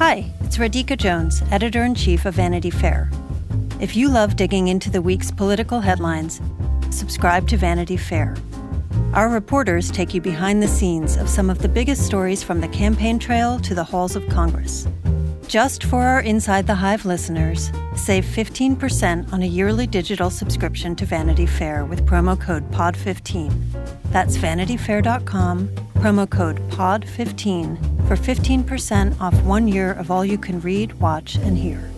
Hi, it's Radhika Jones, Editor-in-Chief of Vanity Fair. If you love digging into the week's political headlines, subscribe to Vanity Fair. Our reporters take you behind the scenes of some of the biggest stories from the campaign trail to the halls of Congress. Just for our Inside the Hive listeners, save 15% on a yearly digital subscription to Vanity Fair with promo code POD15. That's vanityfair.com, promo code POD15 for 15% off 1 year of all you can read, watch, and hear.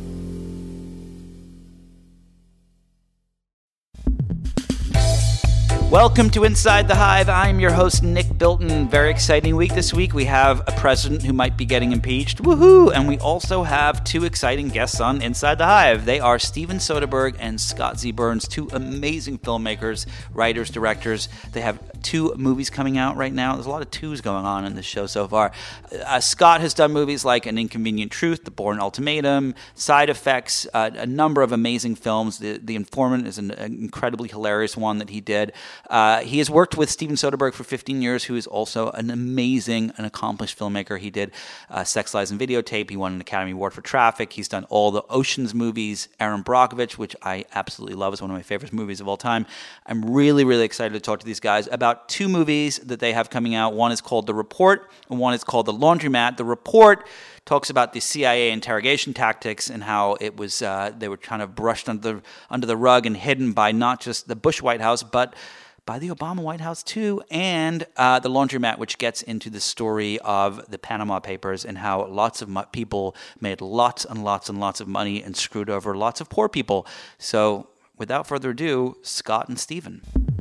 Welcome to Inside the Hive. I'm your host, Nick Bilton. Very exciting week this week. We have a president who might be getting impeached. Woohoo! And we also have two exciting guests on Inside the Hive. They are Steven Soderbergh and Scott Z. Burns, two amazing filmmakers, writers, directors. They have two movies coming out right now. There's a lot of twos going on in this show so far. Scott has done movies like An Inconvenient Truth, The Bourne Ultimatum, Side Effects, a number of amazing films. The Informant is an incredibly hilarious one that he did. He has worked with Steven Soderbergh for 15 years, who is also an amazing and accomplished filmmaker. He did Sex, Lies, and Videotape. He won an Academy Award for Traffic. He's done all the Ocean's movies. Erin Brockovich, which I absolutely love, is one of my favorite movies of all time. I'm really, really excited to talk to these guys about two movies that they have coming out. One is called The Report, and one is called The Laundromat. The Report talks about the CIA interrogation tactics and how it was they were kind of brushed under the rug and hidden by not just the Bush White House, but by the Obama White House too, and The Laundromat, which gets into the story of the Panama Papers and how lots of people made lots and lots and lots of money and screwed over lots of poor people. So without further ado, Scott and Steven.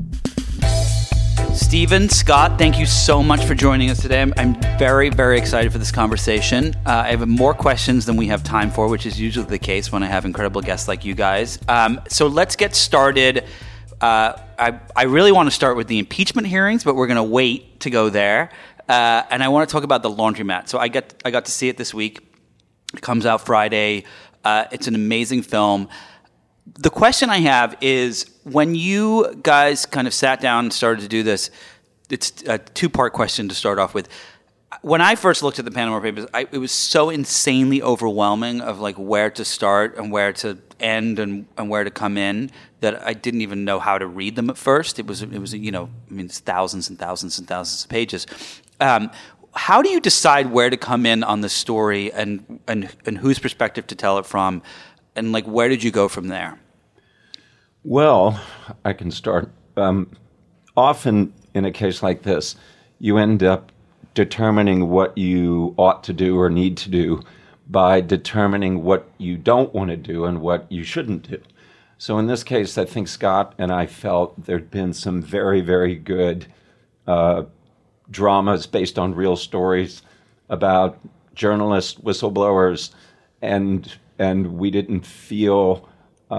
Steven, Scott, thank you so much for joining us today. I'm very, very excited for this conversation. I have more questions than we have time for, which is usually the case when I have incredible guests like you guys. So let's get started. I really want to start with the impeachment hearings, but we're going to wait to go there. And I want to talk about The Laundromat. So I got to see it this week. It comes out Friday. It's an amazing film. The question I have is, when you guys kind of sat down and started to do this, it's a two-part question to start off with. When I first looked at the Panama Papers, it was so insanely overwhelming of like where to start and where to end and where to come in that I didn't even know how to read them at first. It was it's thousands and thousands and thousands of pages. How do you decide where to come in on the story and whose perspective to tell it from, and like where did you go from there? Well, I can start. Often in a case like this, you end up determining what you ought to do or need to do by determining what you don't want to do and what you shouldn't do. So in this case, I think Scott and I felt there'd been some very, very good dramas based on real stories about journalists, whistleblowers, and we didn't feel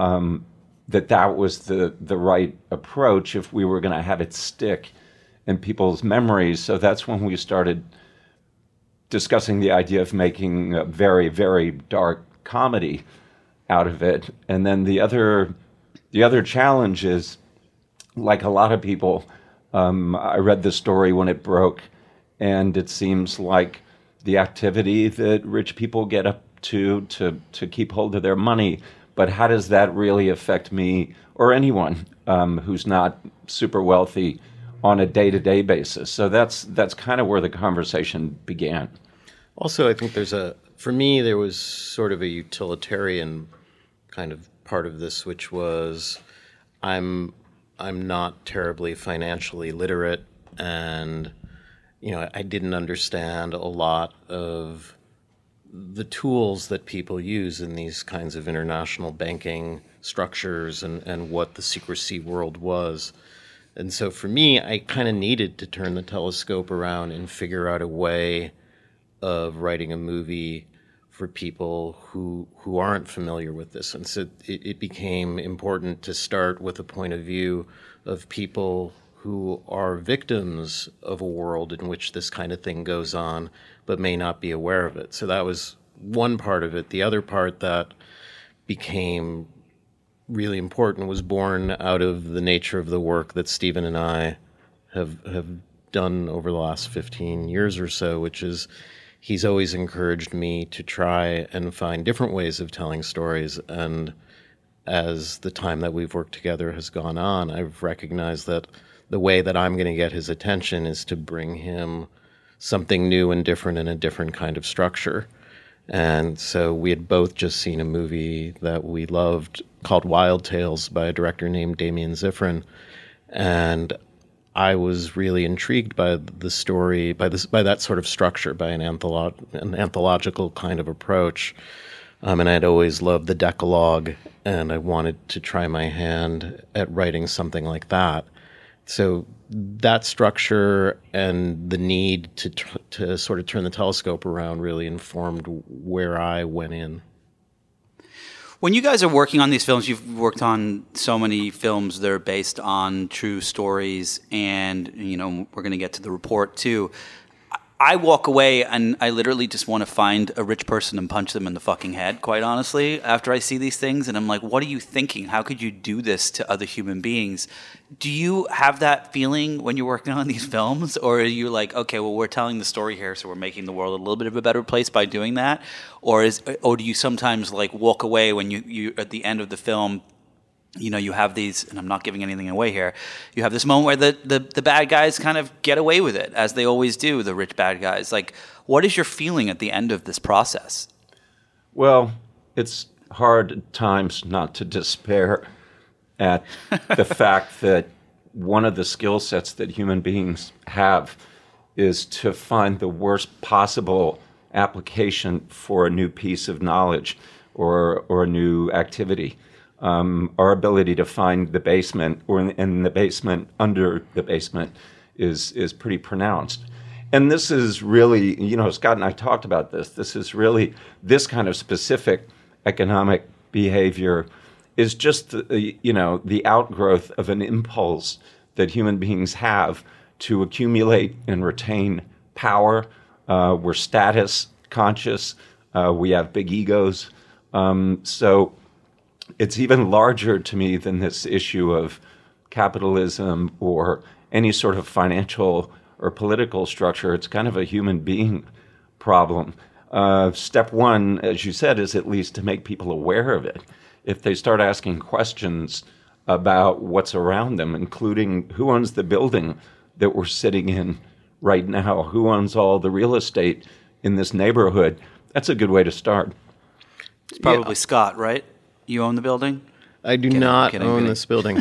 that was the right approach if we were going to have it stick in people's memories. So that's when we started discussing the idea of making a very, very dark comedy out of it. And then the other challenge is, like a lot of people, I read the story when it broke, and it seems like the activity that rich people get up to keep hold of their money. But how does that really affect me or anyone who's not super wealthy on a day-to-day basis? So that's kind of where the conversation began. Also, I think for me, there was sort of a utilitarian kind of part of this, which was I'm not terribly financially literate, and I didn't understand a lot of the tools that people use in these kinds of international banking structures and what the secrecy world was. And so for me, I kind of needed to turn the telescope around and figure out a way of writing a movie for people who aren't familiar with this. And so it became important to start with a point of view of people who are victims of a world in which this kind of thing goes on, but may not be aware of it. So that was one part of it. The other part that became really important was born out of the nature of the work that Steven and I have done over the last 15 years or so, which is he's always encouraged me to try and find different ways of telling stories. And as the time that we've worked together has gone on, I've recognized that the way that I'm going to get his attention is to bring him something new and different in a different kind of structure. And so we had both just seen a movie that we loved called Wild Tales by a director named Damien Zifrin. And I was really intrigued by the story, by that sort of structure, by an anthological kind of approach. And I'd always loved the Decalogue, and I wanted to try my hand at writing something like that. So that structure and the need to sort of turn the telescope around really informed where I went in. When you guys are working on these films, you've worked on so many films that are based on true stories, and we're going to get to The Report too. I walk away and I literally just want to find a rich person and punch them in the fucking head, quite honestly, after I see these things. And I'm like, what are you thinking? How could you do this to other human beings? Do you have that feeling when you're working on these films? Or are you like, okay, well, we're telling the story here, so we're making the world a little bit of a better place by doing that? Or do you sometimes like walk away when you at the end of the film, you have these, and I'm not giving anything away here, you have this moment where the bad guys kind of get away with it, as they always do, the rich bad guys. Like, what is your feeling at the end of this process? Well, it's hard at times not to despair at the fact that one of the skill sets that human beings have is to find the worst possible application for a new piece of knowledge or a new activity. Our ability to find the basement or in the basement under the basement is pretty pronounced. And this is really, Scott and I talked about this. This is really, this kind of specific economic behavior is just, the outgrowth of an impulse that human beings have to accumulate and retain power. We're status conscious. We have big egos. So it's even larger to me than this issue of capitalism or any sort of financial or political structure. It's kind of a human being problem. Step one, as you said, is at least to make people aware of it. If they start asking questions about what's around them, including who owns the building that we're sitting in right now, who owns all the real estate in this neighborhood, that's a good way to start. It's probably Scott, right? You own the building? I do not own this building.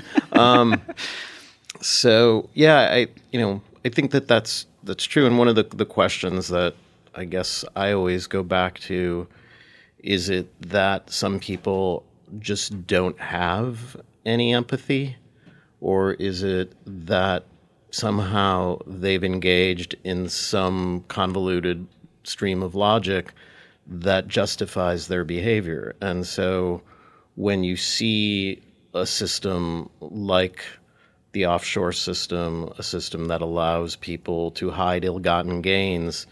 So I think that's true. And one of the questions that I guess I always go back to is it that some people just don't have any empathy, or is it that somehow they've engaged in some convoluted stream of logic that justifies their behavior? And so when you see a system like the offshore system, a system that allows people to hide ill-gotten gains,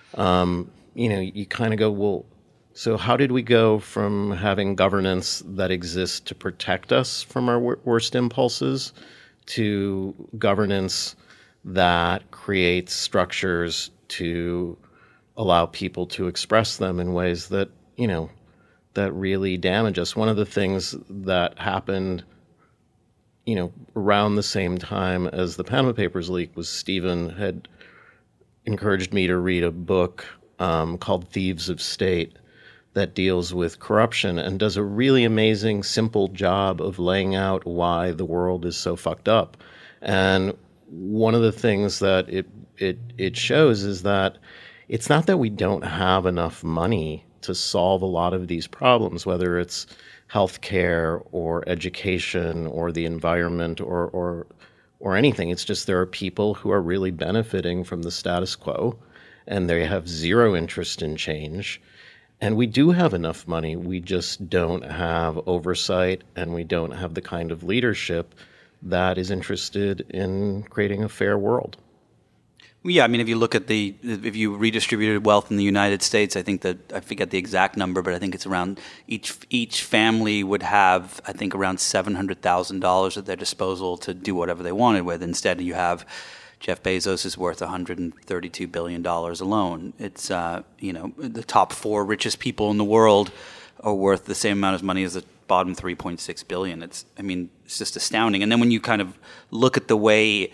you kind of go, well, so how did we go from having governance that exists to protect us from our worst impulses to governance that creates structures to allow people to express them in ways that, that really damage us? One of the things that happened, around the same time as the Panama Papers leak was Stephen had encouraged me to read a book called Thieves of State that deals with corruption and does a really amazing, simple job of laying out why the world is so fucked up. And one of the things that it shows is that it's not that we don't have enough money to solve a lot of these problems, whether it's healthcare or education or the environment or anything. It's just there are people who are really benefiting from the status quo, and they have zero interest in change. And we do have enough money. We just don't have oversight, and we don't have the kind of leadership that is interested in creating a fair world. Yeah, I mean, if you redistributed wealth in the United States, I forget the exact number, but I think it's around each family would have, I think, around $700,000 at their disposal to do whatever they wanted with. Instead, you have Jeff Bezos is worth $132 billion alone. It's, the top 4 richest people in the world are worth the same amount of money as the bottom 3.6 billion. It's just astounding. And then when you kind of look at the way,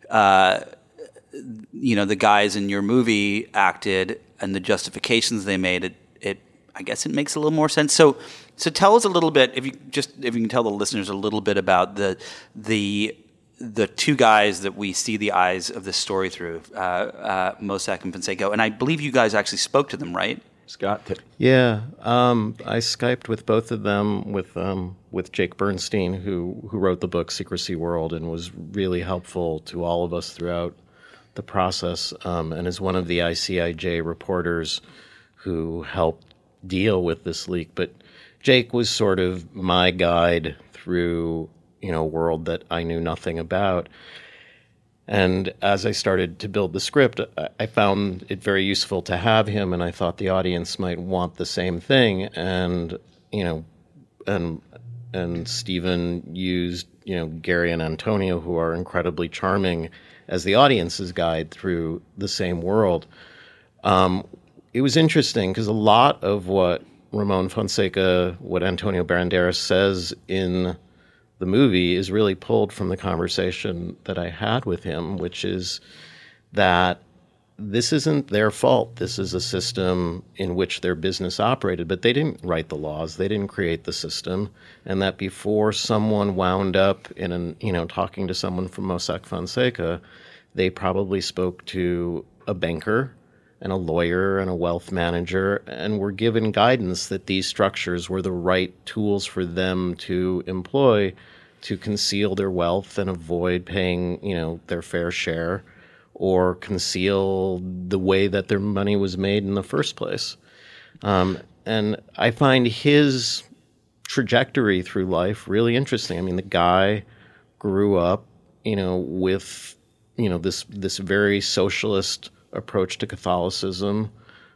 the guys in your movie acted and the justifications they made, I guess it makes a little more sense. So tell us a little bit, if you can tell the listeners a little bit about the 2 guys that we see the eyes of this story through, Mossack and Fonseca. And I believe you guys actually spoke to them, right? Scott did. Yeah, I Skyped with both of them, with Jake Bernstein, who wrote the book Secrecy World and was really helpful to all of us throughout the process, and is one of the ICIJ reporters who helped deal with this leak. But Jake was sort of my guide through, a world that I knew nothing about. And as I started to build the script, I found it very useful to have him, and I thought the audience might want the same thing. And, and Stephen used, Gary and Antonio, who are incredibly charming, as the audience's guide through the same world. It was interesting because a lot of what Ramon Fonseca, what Antonio Banderas says in the movie is really pulled from the conversation that I had with him, which is that this isn't their fault. This is a system in which their business operated, but they didn't write the laws. They didn't create the system. And that before someone wound up in talking to someone from Mossack Fonseca, they probably spoke to a banker and a lawyer and a wealth manager and were given guidance that these structures were the right tools for them to employ to conceal their wealth and avoid paying, their fair share, or conceal the way that their money was made in the first place. And I find his trajectory through life really interesting. I mean, the guy grew up, with, this very socialist approach to Catholicism,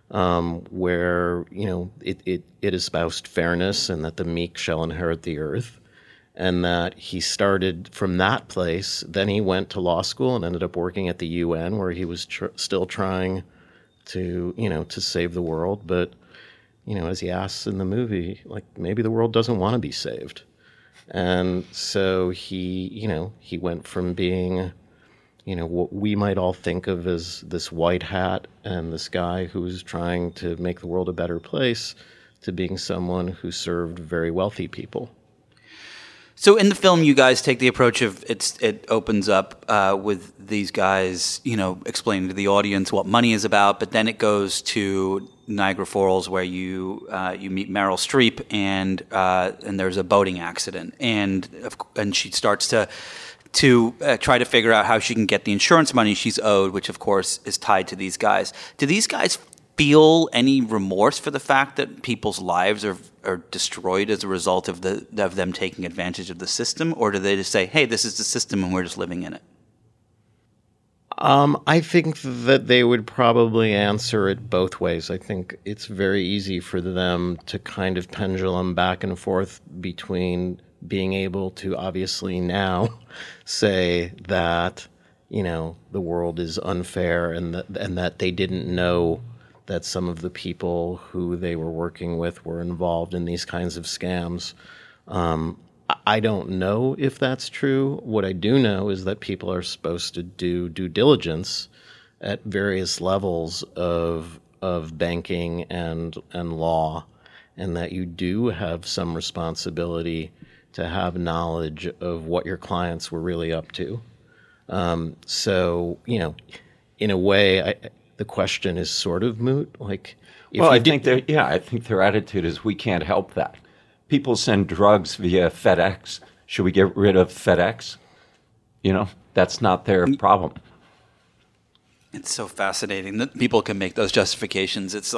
where, it espoused fairness and that the meek shall inherit the earth. And that he started from that place. Then he went to law school and ended up working at the UN, where he was still trying to, to save the world. But, as he asks in the movie, maybe the world doesn't want to be saved. And so he went from being, what we might all think of as this white hat and this guy who was trying to make the world a better place, to being someone who served very wealthy people. So in the film, you guys take the approach of it opens up with these guys, explaining to the audience what money is about, but then it goes to Niagara Falls, where you meet Meryl Streep, and there's a boating accident, and she starts to try to figure out how she can get the insurance money she's owed, which of course is tied to these guys. Do these guys feel any remorse for the fact that people's lives are destroyed as a result of them taking advantage of the system, or do they just say, "Hey, this is the system, and we're just living in it"? I think that they would probably answer it both ways. I think it's very easy for them to kind of pendulum back and forth between being able to obviously now say that the world is unfair and that they didn't know that some of the people who they were working with were involved in these kinds of scams. I don't know if that's true. What I do know is that people are supposed to do due diligence at various levels of banking and law, and that you do have some responsibility to have knowledge of what your clients were really up to. So, in a way, the question is sort of moot. I think their attitude is, we can't help that. People send drugs via FedEx. Should we get rid of FedEx? That's not their problem. It's so fascinating that people can make those justifications. It's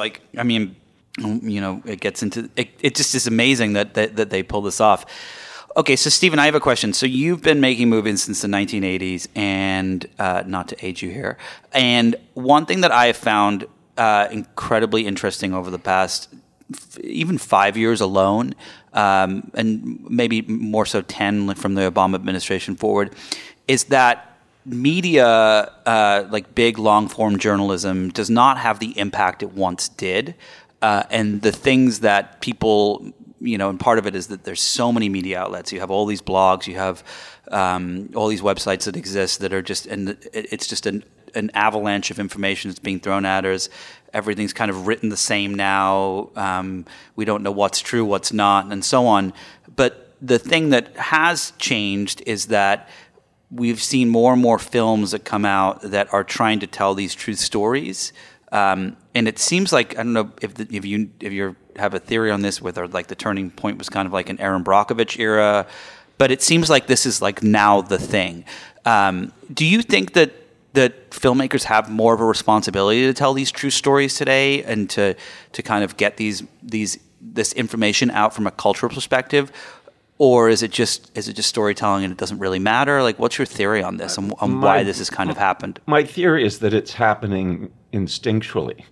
it gets into it. It just is amazing that they pull this off. Okay, so Stephen, I have a question. So you've been making movies since the 1980s, and not to age you here. And one thing that I have found incredibly interesting over the past even 5 years alone, and maybe more so 10 from the Obama administration forward, is that media, like big long-form journalism, does not have the impact it once did. And the things that people, and part of it is that there's so many media outlets. You have all these blogs, you have all these websites that exist that are just, and it's just an avalanche of information that's being thrown at us. Everything's kind of written the same now. We don't know what's true, what's not, and so on. But the thing that has changed is that we've seen more and more films that come out that are trying to tell these true stories. And it seems like, I don't know if you have a theory on this, whether like the turning point was kind of like an Aaron Brockovich era, but it seems like this is like now the thing. Do you think that filmmakers have more of a responsibility to tell these true stories today and to kind of get this information out from a cultural perspective? Or is it just storytelling and it doesn't really matter? Like, what's your theory on this and why this has kind of happened? My theory is that it's happening instinctually.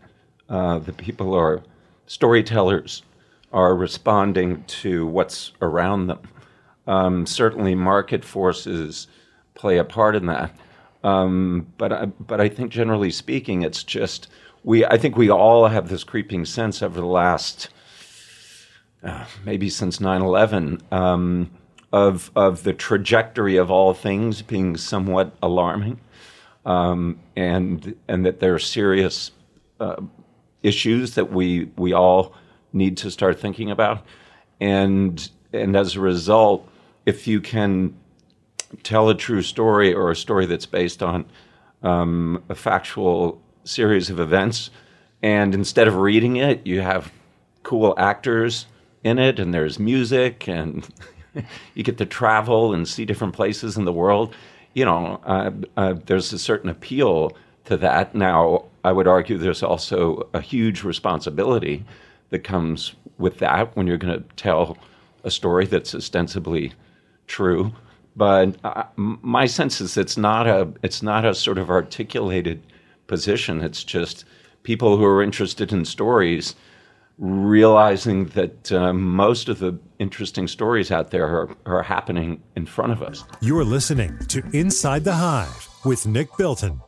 The storytellers are responding to what's around them. Certainly market forces play a part in that. But I think generally speaking, it's just, I think we all have this creeping sense over the last maybe since 9/11, of the trajectory of all things being somewhat alarming, and that there are serious issues that we all need to start thinking about, and as a result, if you can tell a true story or a story that's based on a factual series of events, and instead of reading it, you have cool actors in it, and there's music, and you get to travel and see different places in the world. There's a certain appeal to that. Now, I would argue there's also a huge responsibility that comes with that when you're going to tell a story that's ostensibly true. But my sense is it's not a sort of articulated position. It's just people who are interested in stories realizing that most of the interesting stories out there are happening in front of us. You're listening to Inside the Hive with Nick Bilton.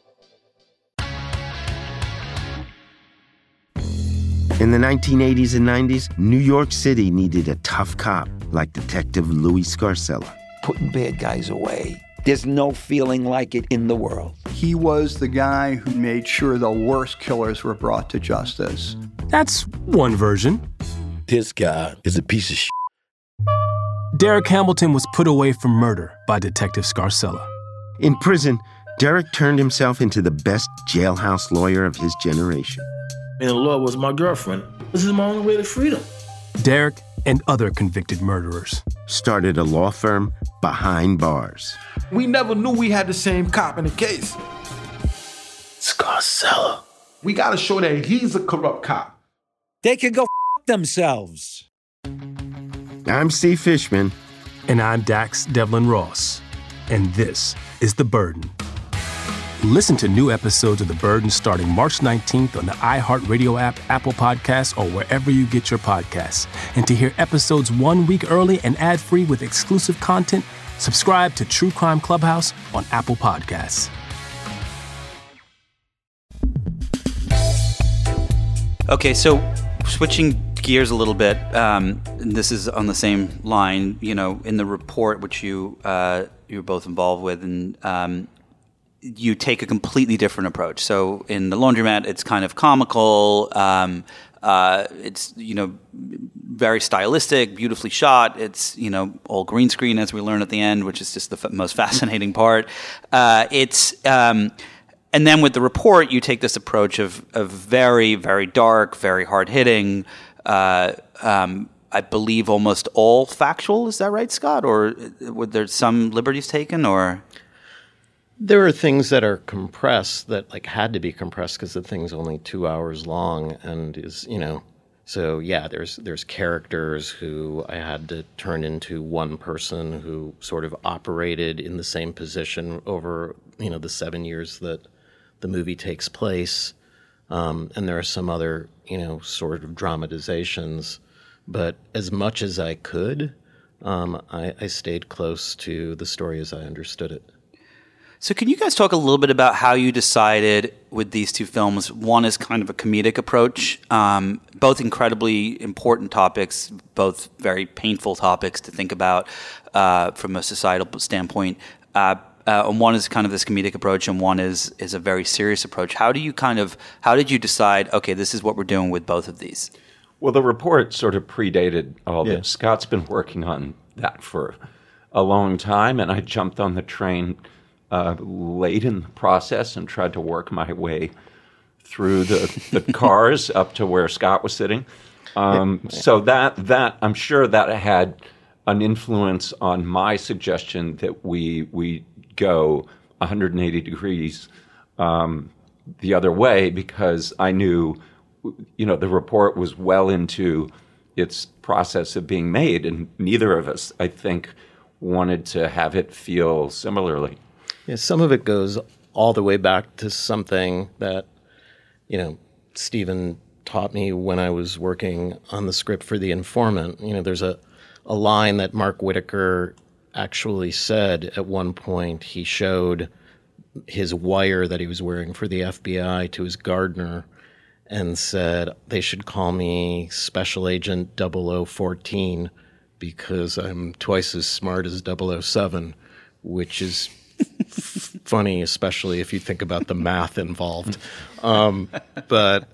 In the 1980s and 90s, New York City needed a tough cop like Detective Louis Scarcella. Putting bad guys away. There's no feeling like it in the world. He was the guy who made sure the worst killers were brought to justice. That's one version. This guy is a piece of shit. Derek Hamilton was put away for murder by Detective Scarcella. In prison, Derek turned himself into the best jailhouse lawyer of his generation. And the law was my girlfriend. This is my only way to freedom. Derek and other convicted murderers started a law firm behind bars. We never knew we had the same cop in the case. Scarcella. We gotta show that he's a corrupt cop. They can go f*** themselves. I'm Steve Fishman. And I'm Dax Devlin Ross. And this is The Burden. Listen to new episodes of The Burden starting March 19th on the iHeartRadio app, Apple Podcasts, or wherever you get your podcasts. And to hear episodes 1 week early and ad-free with exclusive content, subscribe to True Crime Clubhouse on Apple Podcasts. Okay, so switching gears a little bit, this is on the same line, in the report, which you were both involved with, and you take a completely different approach. So in The Laundromat, it's kind of comical. It's, very stylistic, beautifully shot. It's, all green screen, as we learn at the end, which is just the most fascinating part. And then with the report, you take this approach of very, very dark, very hard-hitting, I believe almost all factual. Is that right, Scott? Or were there some liberties taken, or...? There are things that are compressed that had to be compressed because the thing's only 2 hours long and is, so yeah, there's characters who I had to turn into one person who sort of operated in the same position over, the 7 years that the movie takes place. And there are some other, sort of dramatizations, but as much as I could, I stayed close to the story as I understood it. So can you guys talk a little bit about how you decided with these two films? One is kind of a comedic approach, both incredibly important topics, both very painful topics to think about from a societal standpoint. And one is kind of this comedic approach, and one is a very serious approach. How did you decide, okay, this is what we're doing with both of these? Well, the report sort of predated all this. Scott's been working on that for a long time, and I jumped on the train late in the process and tried to work my way through the cars up to where Scott was sitting. So that I'm sure that had an influence on my suggestion that we go 180 degrees the other way, because I knew, the report was well into its process of being made, and neither of us, I think, wanted to have it feel similarly. Yeah, some of it goes all the way back to something that, Stephen taught me when I was working on the script for The Informant. There's a line that Mark Whitaker actually said at one point. He showed his wire that he was wearing for the FBI to his gardener and said, they should call me Special Agent 0014 because I'm twice as smart as 007, which is funny, especially if you think about the math involved. What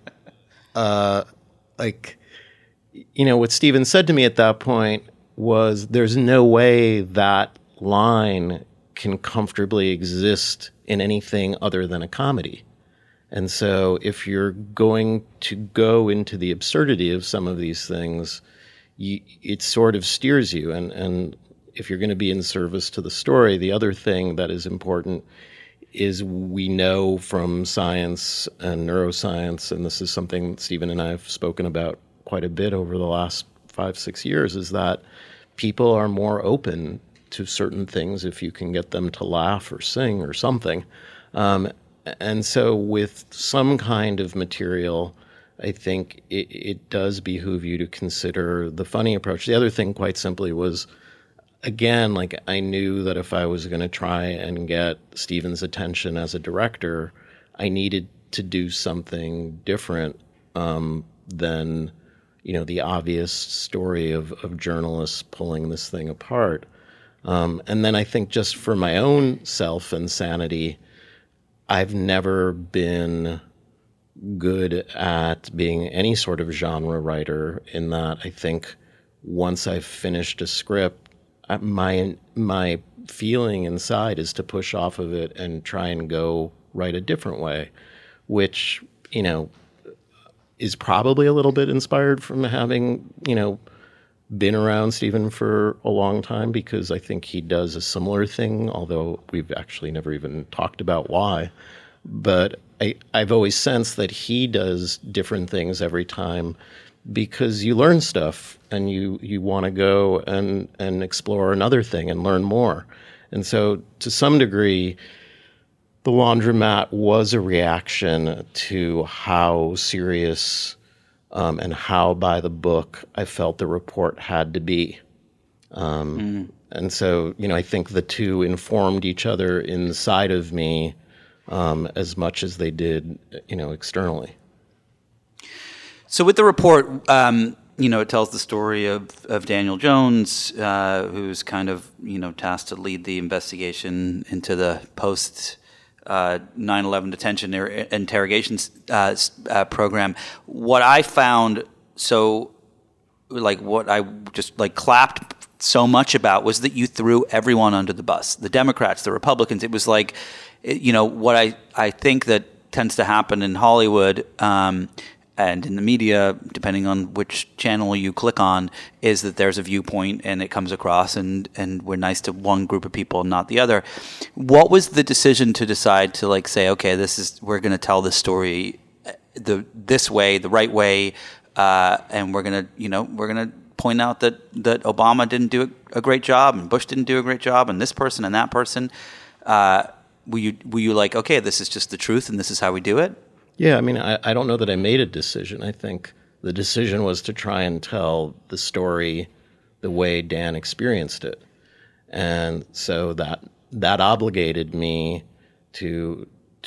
Stephen said to me at that point was, there's no way that line can comfortably exist in anything other than a comedy. And so if you're going to go into the absurdity of some of these things, it sort of steers you. And if you're going to be in service to the story, the other thing that is important is we know from science and neuroscience, and this is something Stephen and I have spoken about quite a bit over the last 5-6 years, is that people are more open to certain things if you can get them to laugh or sing or something. And so with some kind of material, I think it does behoove you to consider the funny approach. The other thing, quite simply, was, again, I knew that if I was going to try and get Stephen's attention as a director, I needed to do something different than, the obvious story of journalists pulling this thing apart. And then I think just for my own self and sanity, I've never been good at being any sort of genre writer, in that I think once I've finished a script, my feeling inside is to push off of it and try and go write a different way, which, is probably a little bit inspired from having, been around Stephen for a long time, because I think he does a similar thing, although we've actually never even talked about why. But I've always sensed that he does different things every time, because you learn stuff and you want to go and explore another thing and learn more. And so to some degree, The Laundromat was a reaction to how serious and how by the book I felt the report had to be. And so, I think the two informed each other inside of me as much as they did, externally. So with the report, it tells the story of Daniel Jones, who's kind of, tasked to lead the investigation into the post 9/11 detention interrogations program. What I found what I just clapped so much about was that you threw everyone under the bus, the Democrats, the Republicans. It was what I think that tends to happen in Hollywood and in the media, depending on which channel you click on, is that there's a viewpoint and it comes across and we're nice to one group of people and not the other. What was the decision to decide to say, okay, we're going to tell this story this way, the right way, and we're going to point out that Obama didn't do a great job and Bush didn't do a great job and this person and that person. Were you like, okay, this is just the truth and this is how we do it? Yeah, I don't know that I made a decision. I think the decision was to try and tell the story the way Dan experienced it. And so that obligated me to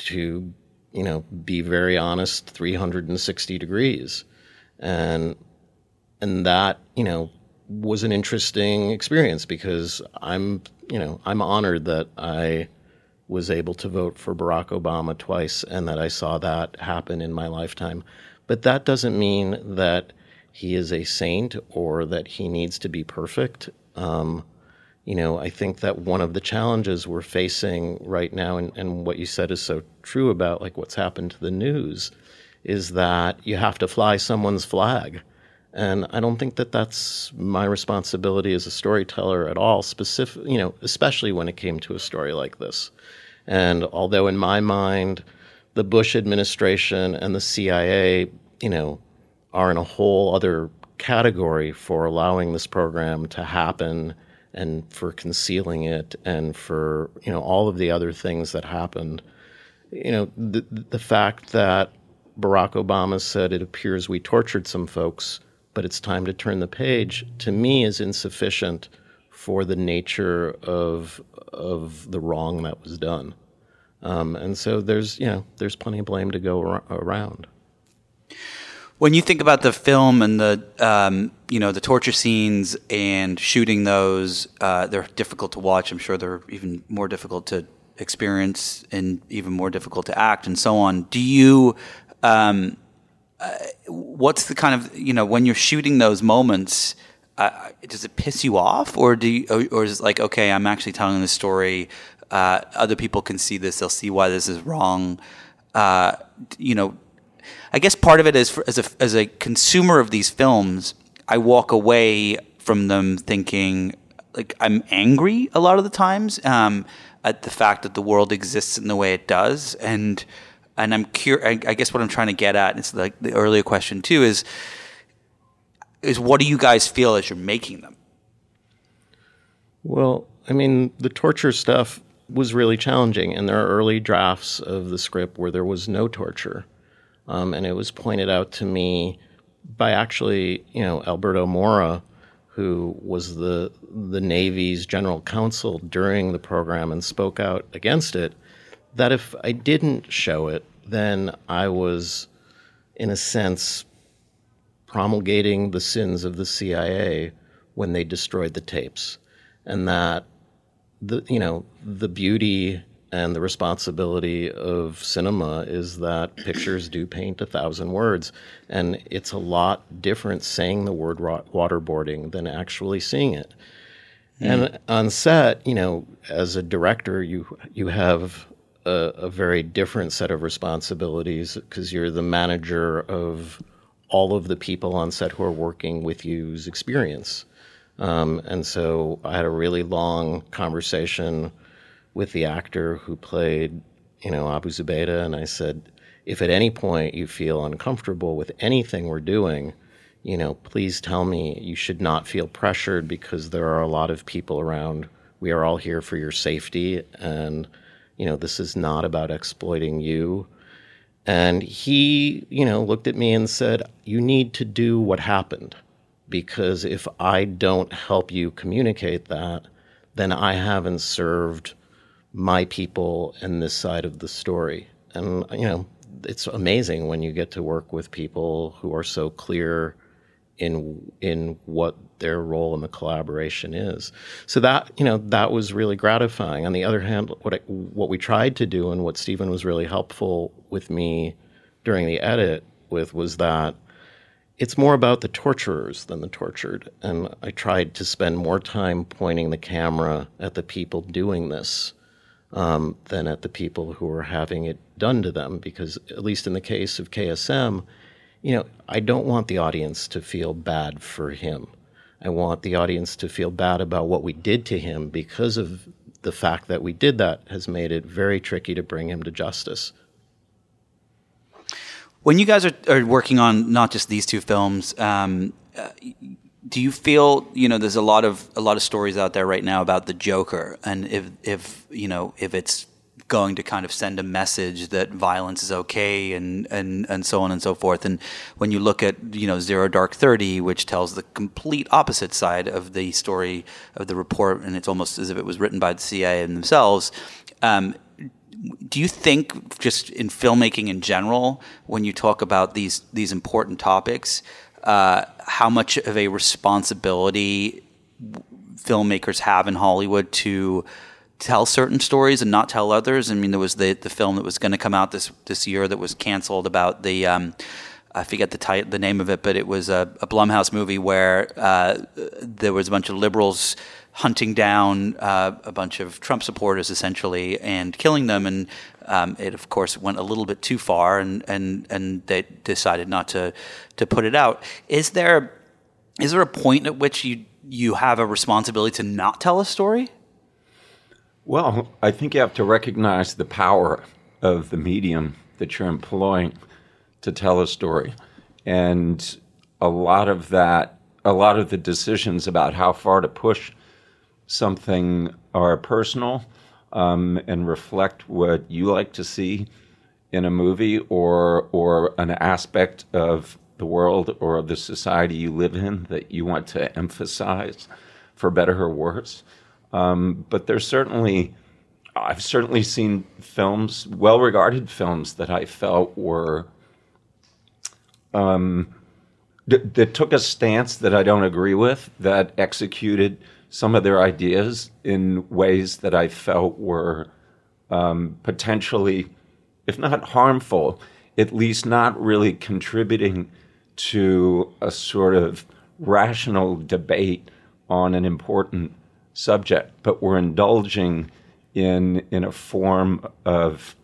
be very honest 360 degrees. And that, was an interesting experience because I'm honored that I was able to vote for Barack Obama twice and that I saw that happen in my lifetime. But that doesn't mean that he is a saint or that he needs to be perfect. I think that one of the challenges we're facing right now, and what you said is so true about like what's happened to the news, is that you have to fly someone's flag. And I don't think that that's my responsibility as a storyteller at all, especially when it came to a story like this. And although in my mind, the Bush administration and the CIA, are in a whole other category for allowing this program to happen and for concealing it and for, all of the other things that happened. The fact that Barack Obama said it appears we tortured some folks, but it's time to turn the page, to me is insufficient for the nature of the wrong that was done. And so there's plenty of blame to go around. When you think about the film and the torture scenes and shooting those, they're difficult to watch. I'm sure they're even more difficult to experience and even more difficult to act and so on. Do you, what's the kind of, when you're shooting those moments, does it piss you off or or is it like, okay, I'm actually telling this story. Other people can see this. They'll see why this is wrong. I guess part of it is as a consumer of these films, I walk away from them thinking like I'm angry a lot of the times at the fact that the world exists in the way it does, and I'm curious. I guess what I'm trying to get at, it's like the earlier question too, is what do you guys feel as you're making them? Well, I mean, the torture stuff was really challenging, and there are early drafts of the script where there was no torture. And it was pointed out to me by actually, Alberto Mora, who was the Navy's general counsel during the program and spoke out against it, that if I didn't show it, then I was, in a sense, promulgating the sins of the CIA when they destroyed the tapes. And that the beauty and the responsibility of cinema is that pictures do paint 1,000 words. And it's a lot different saying the word waterboarding than actually seeing it. And on set, as a director, you have a very different set of responsibilities because you're the manager of all of the people on set who are working with you's experience. And so I had a really long conversation with the actor who played, Abu Zubaydah, and I said, if at any point you feel uncomfortable with anything we're doing, please tell me. You should not feel pressured because there are a lot of people around. We are all here for your safety, and, this is not about exploiting you. And he, looked at me and said, you need to do what happened, because if I don't help you communicate that, then I haven't served my people and this side of the story. And, it's amazing when you get to work with people who are so clear in what their role in the collaboration is. So that, that was really gratifying. On the other hand, what we tried to do and what Stephen was really helpful with me during the edit with was that it's more about the torturers than the tortured. And I tried to spend more time pointing the camera at the people doing this than at the people who are having it done to them. Because at least in the case of KSM, I don't want the audience to feel bad for him. I want the audience to feel bad about what we did to him because of the fact that we did that has made it very tricky to bring him to justice. When you guys are working on not just these two films, do you feel there's a lot of stories out there right now about the Joker, and if it's going to kind of send a message that violence is okay and so on and so forth. And when you look at Zero Dark 30, which tells the complete opposite side of the story of the report, and it's almost as if it was written by the CIA themselves. do you think, just in filmmaking in general, when you talk about these important topics, how much of a responsibility filmmakers have in Hollywood to tell certain stories and not tell others? I mean, there was the film that was going to come out this year that was canceled about the I forget the name of it, but it was a Blumhouse movie where there was a bunch of liberals hunting down a bunch of Trump supporters, essentially, and killing them. And it, of course, went a little bit too far, and they decided not to put it out. Is there a point at which you have a responsibility to not tell a story? Well, I think you have to recognize the power of the medium that you're employing to tell a story. And a lot of the decisions about how far to push something are personal and reflect what you like to see in a movie or an aspect of the world or of the society you live in that you want to emphasize, for better or worse. But I've certainly seen films, well-regarded films, that I felt were that took a stance that I don't agree with, that executed some of their ideas in ways that I felt were potentially, if not harmful, at least not really contributing to a sort of rational debate on an important subject, but were indulging in a form of,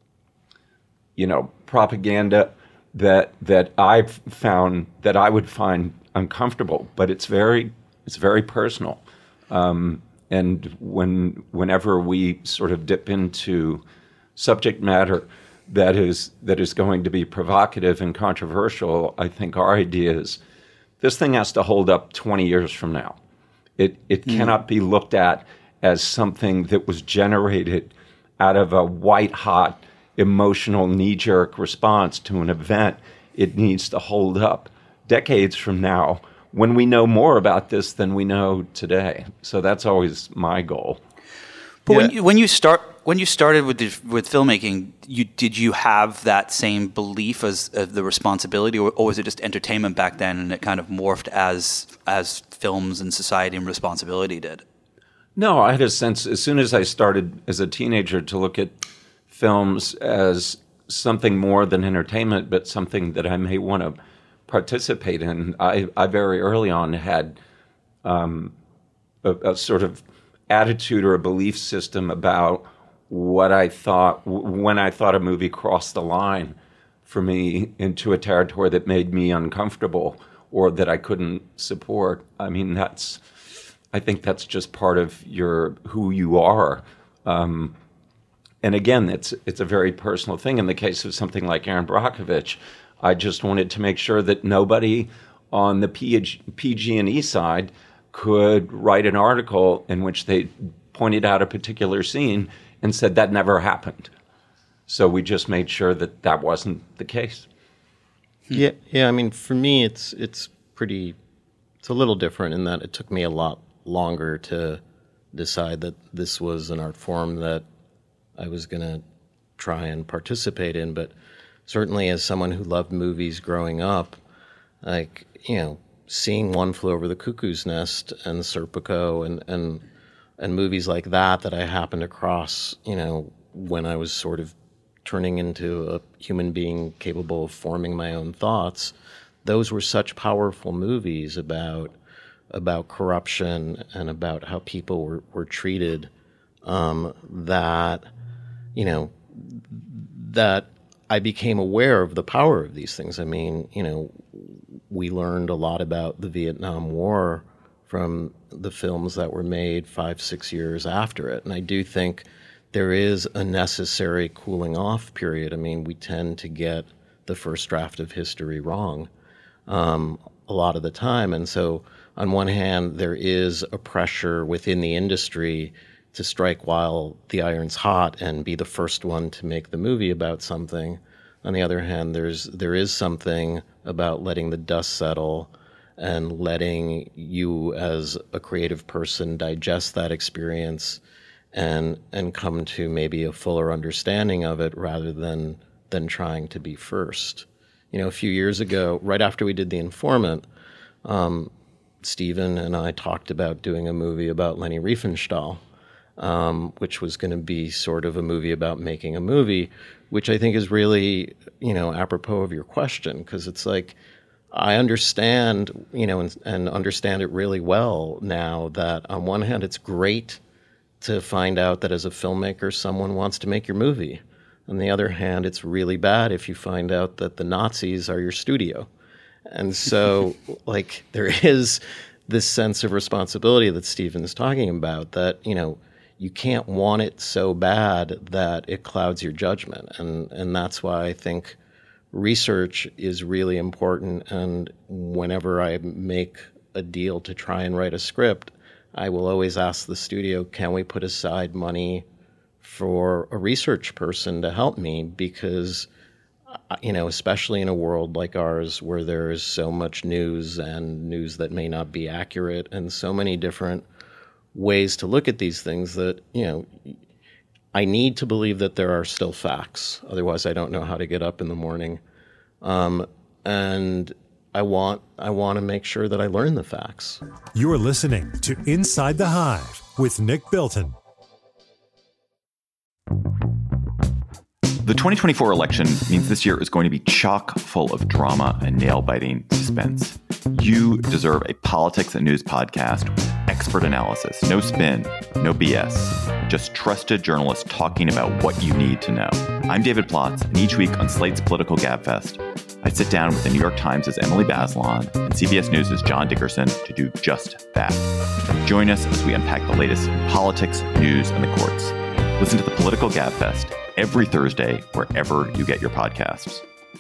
propaganda that I found that I would find uncomfortable. But it's very personal, and whenever we sort of dip into subject matter that is going to be provocative and controversial, I think our idea is this thing has to hold up 20 years from now. It cannot be looked at as something that was generated out of a white-hot, emotional, knee-jerk response to an event. It needs to hold up decades from now when we know more about this than we know today. So that's always my goal. But when you started with filmmaking, did you have that same belief as the responsibility, or was it just entertainment back then and it kind of morphed as films and society and responsibility did? No, I had a sense as soon as I started as a teenager to look at films as something more than entertainment, but something that I may want to participate in. I very early on had a sort of attitude or a belief system about what I thought when I thought a movie crossed the line for me into a territory that made me uncomfortable or that I couldn't support. I mean, I think that's just part of who you are. And again, it's a very personal thing. In the case of something like Erin Brockovich, I just wanted to make sure that nobody on the PG&E side could write an article in which they pointed out a particular scene and said that never happened. So we just made sure that wasn't the case. Yeah. I mean, for me, it's a little different in that it took me a lot longer to decide that this was an art form that I was going to try and participate in. But certainly as someone who loved movies growing up, seeing One Flew Over the Cuckoo's Nest and Serpico and movies like that I happened across, when I was sort of turning into a human being capable of forming my own thoughts, those were such powerful movies about corruption and about how people were treated, that I became aware of the power of these things. I mean, we learned a lot about the Vietnam War from the films that were made 5-6 years after it. And I do think there is a necessary cooling off period. I mean, we tend to get the first draft of history wrong a lot of the time. And so on one hand, there is a pressure within the industry to strike while the iron's hot and be the first one to make the movie about something. On the other hand, there is something about letting the dust settle and letting you as a creative person digest that experience and come to maybe a fuller understanding of it rather than trying to be first. A few years ago, right after we did The Informant, Stephen and I talked about doing a movie about Leni Riefenstahl, which was going to be sort of a movie about making a movie, which I think is really, apropos of your question, because it's like, I understand, and understand it really well now that on one hand, it's great to find out that as a filmmaker, someone wants to make your movie. On the other hand, it's really bad if you find out that the Nazis are your studio. And so, there is this sense of responsibility that Stephen's talking about, that, you can't want it so bad that it clouds your judgment. And that's why I think research is really important. And whenever I make a deal to try and write a script, I will always ask the studio, can we put aside money for a research person to help me? Because, especially in a world like ours where there is so much news and news that may not be accurate and so many different ways to look at these things, that, I need to believe that there are still facts. Otherwise, I don't know how to get up in the morning. And I want to make sure that I learn the facts. You're listening to Inside the Hive with Nick Bilton. The 2024 election means this year is going to be chock full of drama and nail-biting suspense. You deserve a politics and news podcast with expert analysis, no spin, no BS, just trusted journalists talking about what you need to know. I'm David Plotz, and each week on Slate's Political Gabfest, I sit down with the New York Times' Emily Bazelon and CBS News' John Dickerson to do just that. Join us as we unpack the latest in politics, news, and the courts. Listen to the Political Gabfest every Thursday, wherever you get your podcasts.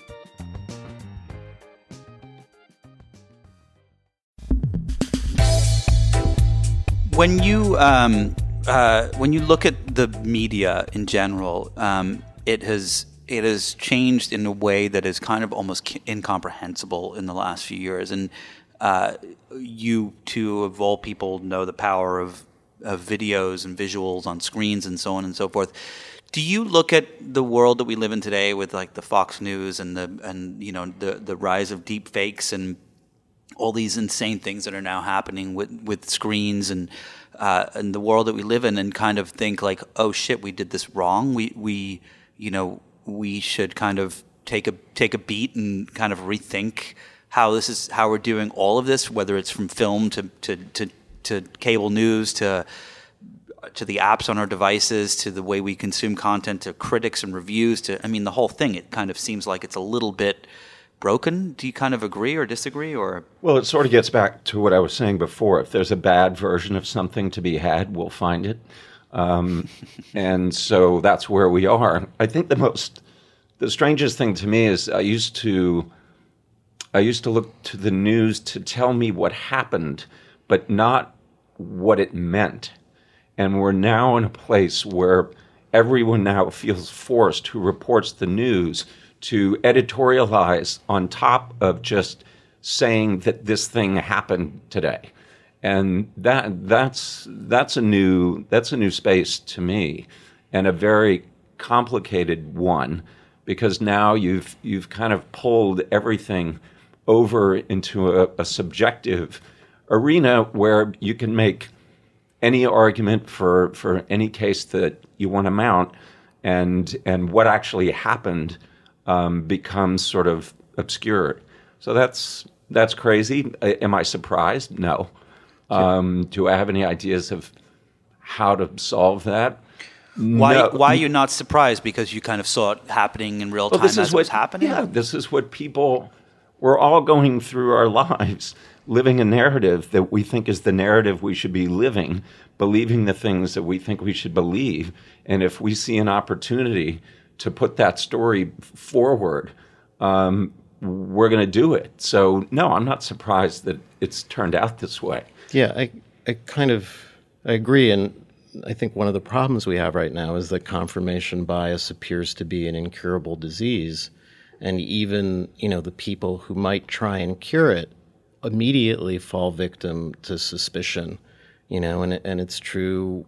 When you look at the media in general, it has changed in a way that is kind of almost incomprehensible in the last few years. And you two, of all people, know the power of videos and visuals on screens and so on and so forth. Do you look at the world that we live in today with the Fox News and the rise of deep fakes and all these insane things that are now happening with screens and the world that we live in, and kind of think oh shit, we did this wrong. We should kind of take a beat and kind of rethink how we're doing all of this, whether it's from film to cable news to the apps on our devices, to the way we consume content, to critics and reviews, the whole thing. It kind of seems like it's a little bit broken. Do you kind of agree or disagree? Or Well, it sort of gets back to what I was saying before. If there's a bad version of something to be had, we'll find it. And so that's where we are. I think the strangest thing to me is I used to look to the news to tell me what happened, but not what it meant. And we're now in a place where everyone now feels forced who reports the news to editorialize on top of just saying that this thing happened today. And that's a new space to me, and a very complicated one, because now you've kind of pulled everything over into a subjective arena where you can make any argument for any case that you want to mount, and what actually happened becomes sort of obscured. So that's crazy. Am I surprised? No. Do I have any ideas of how to solve that? Why No. are you not surprised? Because you kind of saw it happening in real time as it was happening? Yeah, this is what we're all going through our lives, living a narrative that we think is the narrative we should be living, believing the things that we think we should believe. And if we see an opportunity to put that story forward, we're going to do it. So, no, I'm not surprised that it's turned out this way. Yeah, I agree. And I think one of the problems we have right now is that confirmation bias appears to be an incurable disease. And even, the people who might try and cure it immediately fall victim to suspicion, and it's true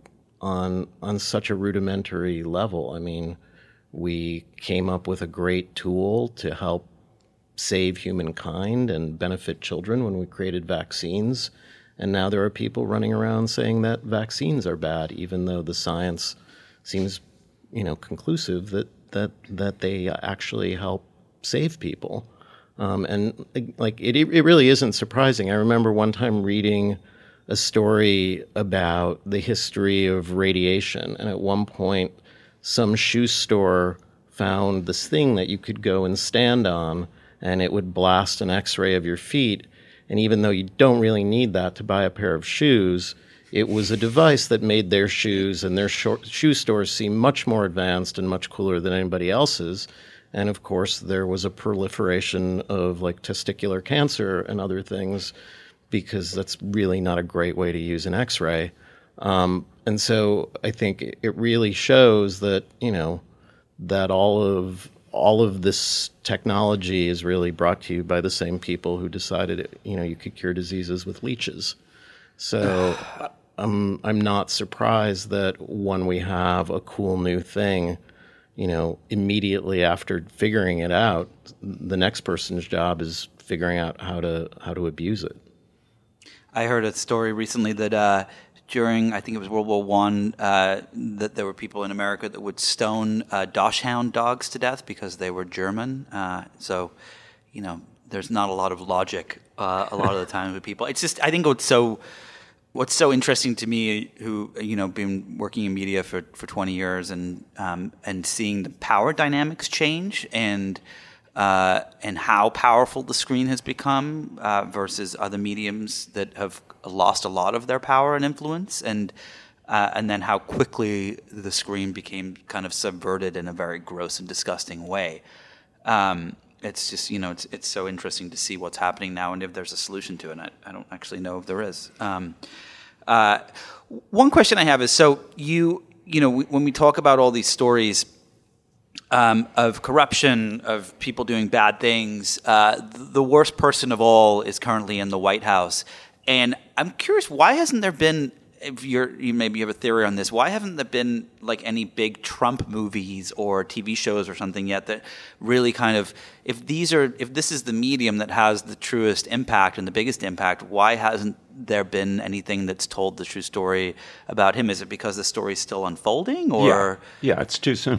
on such a rudimentary level. I mean, we came up with a great tool to help save humankind and benefit children when we created vaccines. And now there are people running around saying that vaccines are bad, even though the science seems, conclusive that they actually help save people. And it really isn't surprising. I remember one time reading a story about the history of radiation, and at one point, some shoe store found this thing that you could go and stand on, and it would blast an X-ray of your feet. And even though you don't really need that to buy a pair of shoes, it was a device that made their shoes and their shoe stores seem much more advanced and much cooler than anybody else's. And of course, there was a proliferation of testicular cancer and other things, because that's really not a great way to use an X-ray. And so I think it really shows that, that all of this technology is really brought to you by the same people who decided, you could cure diseases with leeches. So I'm not surprised that when we have a cool new thing, immediately after figuring it out, the next person's job is figuring out how to abuse it. I heard a story recently that during, I think it was World War I, that there were people in America that would stone Dachshund dogs to death because they were German. So, there's not a lot of logic a lot of the time with people. It's just, I think what's so interesting to me, who been working in media for 20 years and seeing the power dynamics change and how powerful the screen has become versus other mediums that have lost a lot of their power and influence, and then how quickly the screen became kind of subverted in a very gross and disgusting way. It's just, it's so interesting to see what's happening now, and if there's a solution to it. I don't actually know if there is. One question I have is, so when we talk about all these stories of corruption, of people doing bad things, the worst person of all is currently in the White House. And I'm curious, why hasn't there been, if you maybe have a theory on this, why haven't there been any big Trump movies or TV shows or something yet that really kind of, if this is the medium that has the truest impact and the biggest impact, why hasn't there been anything that's told the true story about him? Is it because the story's still unfolding, or? Yeah, it's too soon.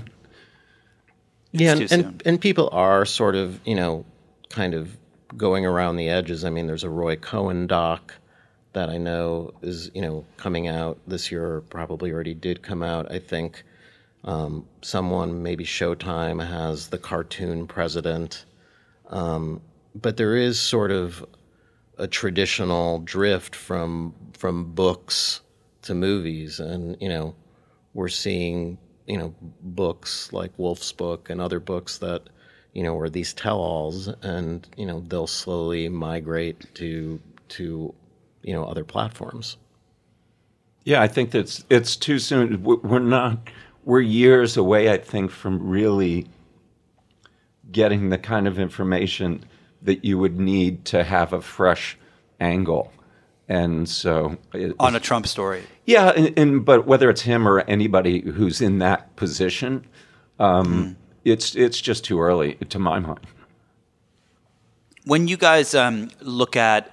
And people are sort of, kind of going around the edges. I mean, there's a Roy Cohen doc that I know is, coming out this year, or probably already did come out. I think someone, maybe Showtime, has the cartoon president. But there is sort of a traditional drift from books to movies. And, we're seeing, books like Wolf's Book and other books that, are these tell-alls, and, they'll slowly migrate to other platforms. Yeah, I think it's too soon. We're years away, I think, from really getting the kind of information that you would need to have a fresh angle. And so on a Trump story. Yeah, but whether it's him or anybody who's in that position, it's just too early, to my mind. When you guys look at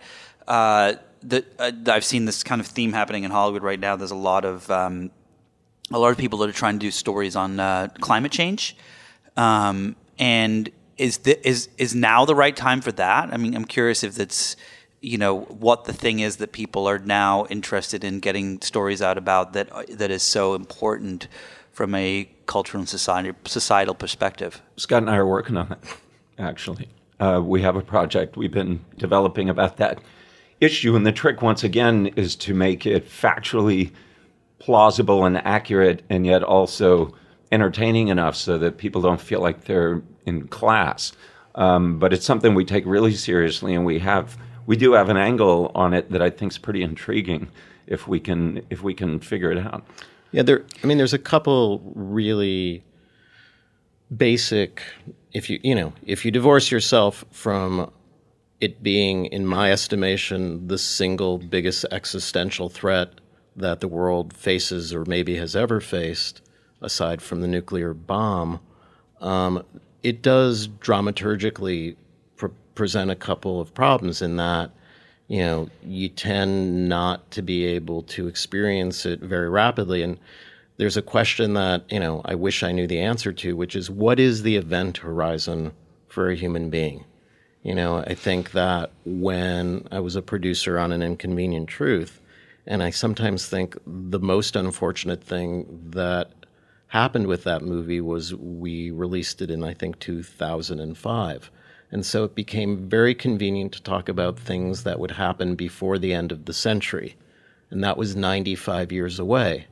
I've seen this kind of theme happening in Hollywood right now. There's a lot of people that are trying to do stories on climate change, and is now the right time for that? I mean, I'm curious if it's what the thing is that people are now interested in getting stories out about that is so important from a cultural and societal perspective. Scott and I are working on it, actually. We have a project we've been developing about that issue, and the trick, once again, is to make it factually plausible and accurate, and yet also entertaining enough so that people don't feel like they're in class. But it's something we take really seriously, and we do have an angle on it that I think is pretty intriguing if we can figure it out. Yeah, there's a couple really basic. If you divorce yourself from it being, in my estimation, the single biggest existential threat that the world faces or maybe has ever faced, aside from the nuclear bomb, it does dramaturgically present a couple of problems in that, you tend not to be able to experience it very rapidly. And there's a question that, I wish I knew the answer to, which is, what is the event horizon for a human being? I think that when I was a producer on An Inconvenient Truth, and I sometimes think the most unfortunate thing that happened with that movie was we released it in, I think, 2005. And so it became very convenient to talk about things that would happen before the end of the century. And that was 95 years away.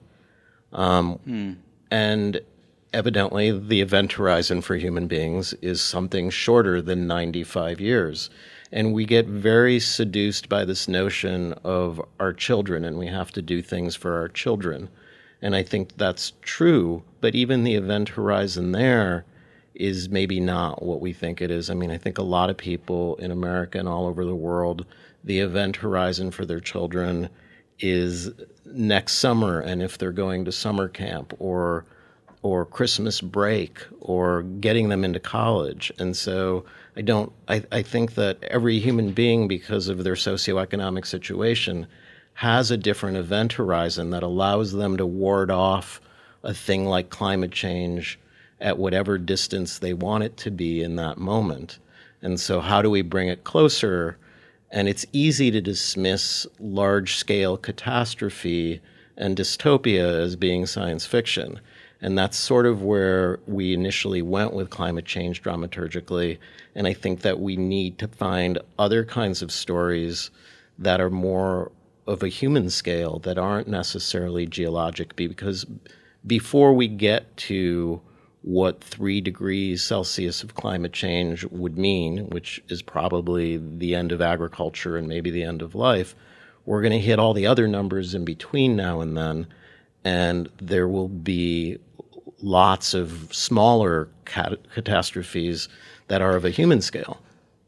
And evidently, the event horizon for human beings is something shorter than 95 years. And we get very seduced by this notion of our children, and we have to do things for our children. And I think that's true, but even the event horizon there is maybe not what we think it is. I mean, I think a lot of people in America and all over the world, the event horizon for their children is next summer, and if they're going to summer camp or Christmas break or getting them into college. And so I think that every human being, because of their socioeconomic situation, has a different event horizon that allows them to ward off a thing like climate change at whatever distance they want it to be in that moment. And so how do we bring it closer? And it's easy to dismiss large-scale catastrophe and dystopia as being science fiction. And that's sort of where we initially went with climate change dramaturgically. And I think that we need to find other kinds of stories that are more of a human scale, that aren't necessarily geologic, because before we get to what 3 degrees Celsius of climate change would mean, which is probably the end of agriculture and maybe the end of life, we're going to hit all the other numbers in between now and then, and there will be lots of smaller catastrophes that are of a human scale.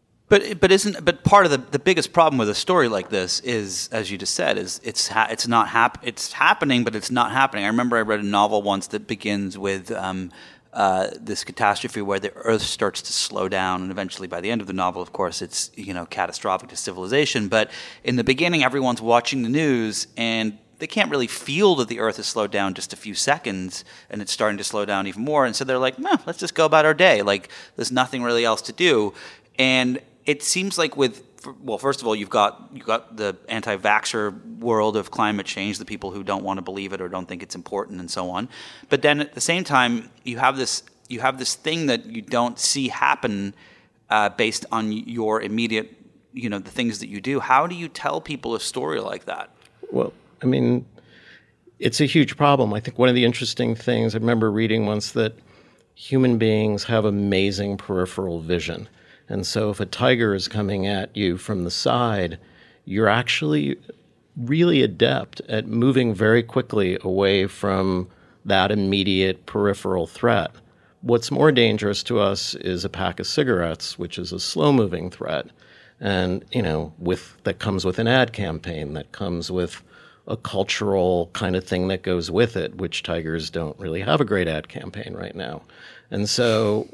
But part of the biggest problem with a story like this is, as you just said, is it's happening, but it's not happening. I remember I read a novel once that begins with this catastrophe where the Earth starts to slow down, and eventually, by the end of the novel, of course, it's catastrophic to civilization. But in the beginning, everyone's watching the news and they can't really feel that the Earth has slowed down just a few seconds, and it's starting to slow down even more. And so they're like, "No, let's just go about our day. Like, there's nothing really else to do." And it seems like first of all, you've got the anti-vaxxer world of climate change, the people who don't want to believe it or don't think it's important and so on. But then at the same time, you have this thing that you don't see happen based on your immediate, the things that you do. How do you tell people a story like that? Well, I mean, it's a huge problem. I think one of the interesting things, I remember reading once that human beings have amazing peripheral vision. And so if a tiger is coming at you from the side, you're actually really adept at moving very quickly away from that immediate peripheral threat. What's more dangerous to us is a pack of cigarettes, which is a slow-moving threat. And, that comes with an ad campaign, that comes with a cultural kind of thing that goes with it, which tigers don't really have a great ad campaign right now. And so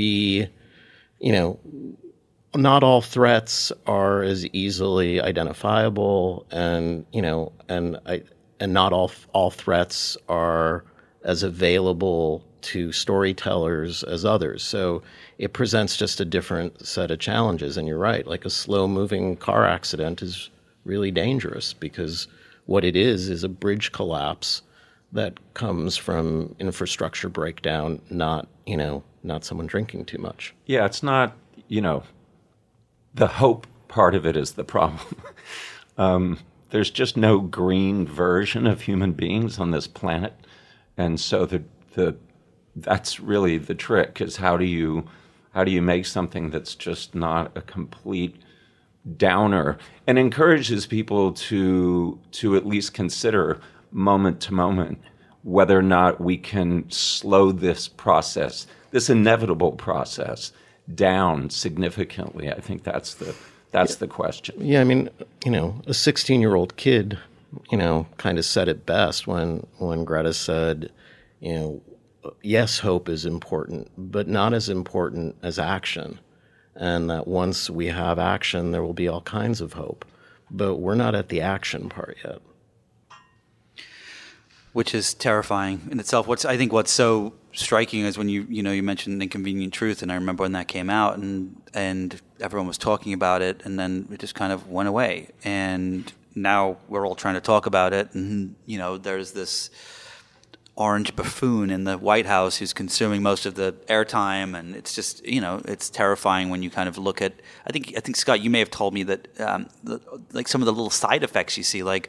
not all threats are as easily identifiable, and not all threats are as available to storytellers as others. So it presents just a different set of challenges. And you're right, like a slow-moving car accident is really dangerous because what it is a bridge collapse that comes from infrastructure breakdown, not someone drinking too much. Yeah, it's not, the hope part of it is the problem. There's just no green version of human beings on this planet. And so that's really the trick, is how do you make something that's just not a complete downer and encourages people to at least consider moment to moment whether or not we can slow this process, this inevitable process, down significantly. I think that's the question. Yeah, I mean, a 16-year-old kid kind of said it best when Greta said, yes, hope is important, but not as important as action. And that once we have action, there will be all kinds of hope. But we're not at the action part yet. Which is terrifying in itself. What's so striking is when you mentioned Inconvenient Truth, and I remember when that came out, and everyone was talking about it, and then it just kind of went away. And now we're all trying to talk about it, and there's this orange buffoon in the White House who's consuming most of the airtime, and it's just it's terrifying when you kind of look at. I think Scott, you may have told me that like some of the little side effects you see, like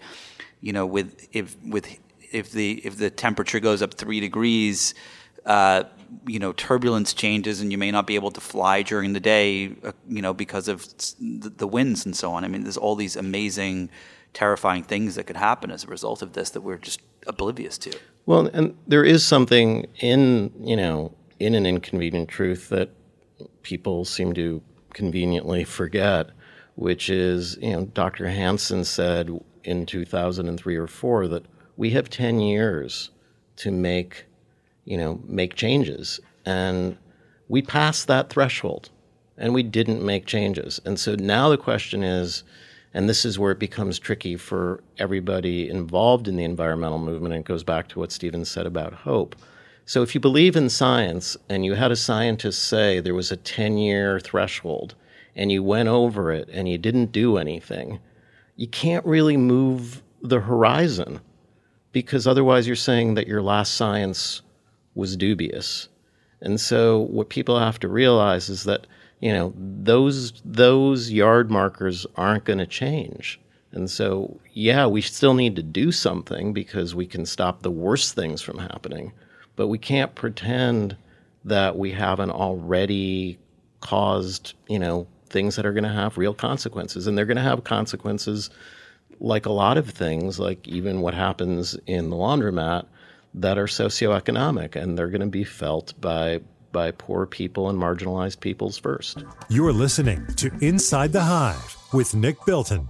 if the temperature goes up 3 degrees, turbulence changes, and you may not be able to fly during the day, because of the winds and so on. I mean, there's all these amazing, terrifying things that could happen as a result of this that we're just oblivious to. Well, and there is something in an Inconvenient Truth that people seem to conveniently forget, which is, Dr. Hansen said in 2003 or 4 that we have 10 years to make changes. And we passed that threshold and we didn't make changes. And so now the question is, and this is where it becomes tricky for everybody involved in the environmental movement, and it goes back to what Stephen said about hope. So if you believe in science and you had a scientist say there was a 10-year threshold and you went over it and you didn't do anything, you can't really move the horizon, because otherwise you're saying that your last science was dubious. And so what people have to realize is that, those yard markers aren't going to change. And so, we still need to do something because we can stop the worst things from happening, but we can't pretend that we haven't already caused, things that are going to have real consequences. And they're going to have consequences like a lot of things, like even what happens in the laundromat, that are socioeconomic, and they're going to be felt by poor people and marginalized peoples first. You're listening to Inside the Hive with Nick Bilton.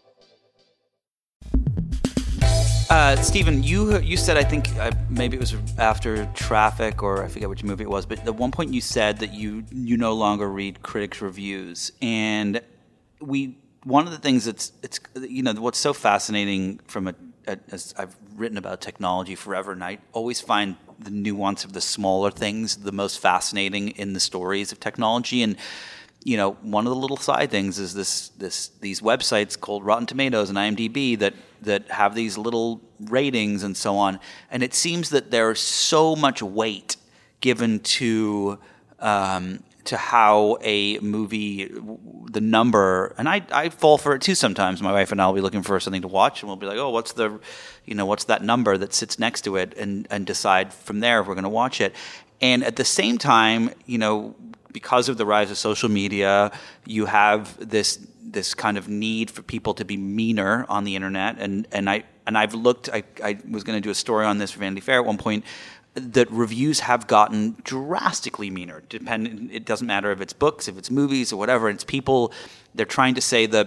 Stephen, you said, I think maybe it was after Traffic, or I forget which movie it was, but at one point you said that you no longer read critics' reviews, and one of the things what's so fascinating as I've written about technology forever, and I always find the nuance of the smaller things the most fascinating in the stories of technology. And one of the little side things is these websites called Rotten Tomatoes and IMDb that have these little ratings and so on. And it seems that there's so much weight given to how a movie, the number, and I fall for it too sometimes. My wife and I will be looking for something to watch, and we'll be like, oh, what's that number that sits next to it, and decide from there if we're going to watch it. And at the same time, because of the rise of social media, you have this kind of need for people to be meaner on the internet. And I've looked. I was going to do a story on this for Vanity Fair at one point, that reviews have gotten drastically meaner. It doesn't matter if it's books, if it's movies, or whatever. It's people. They're trying to say the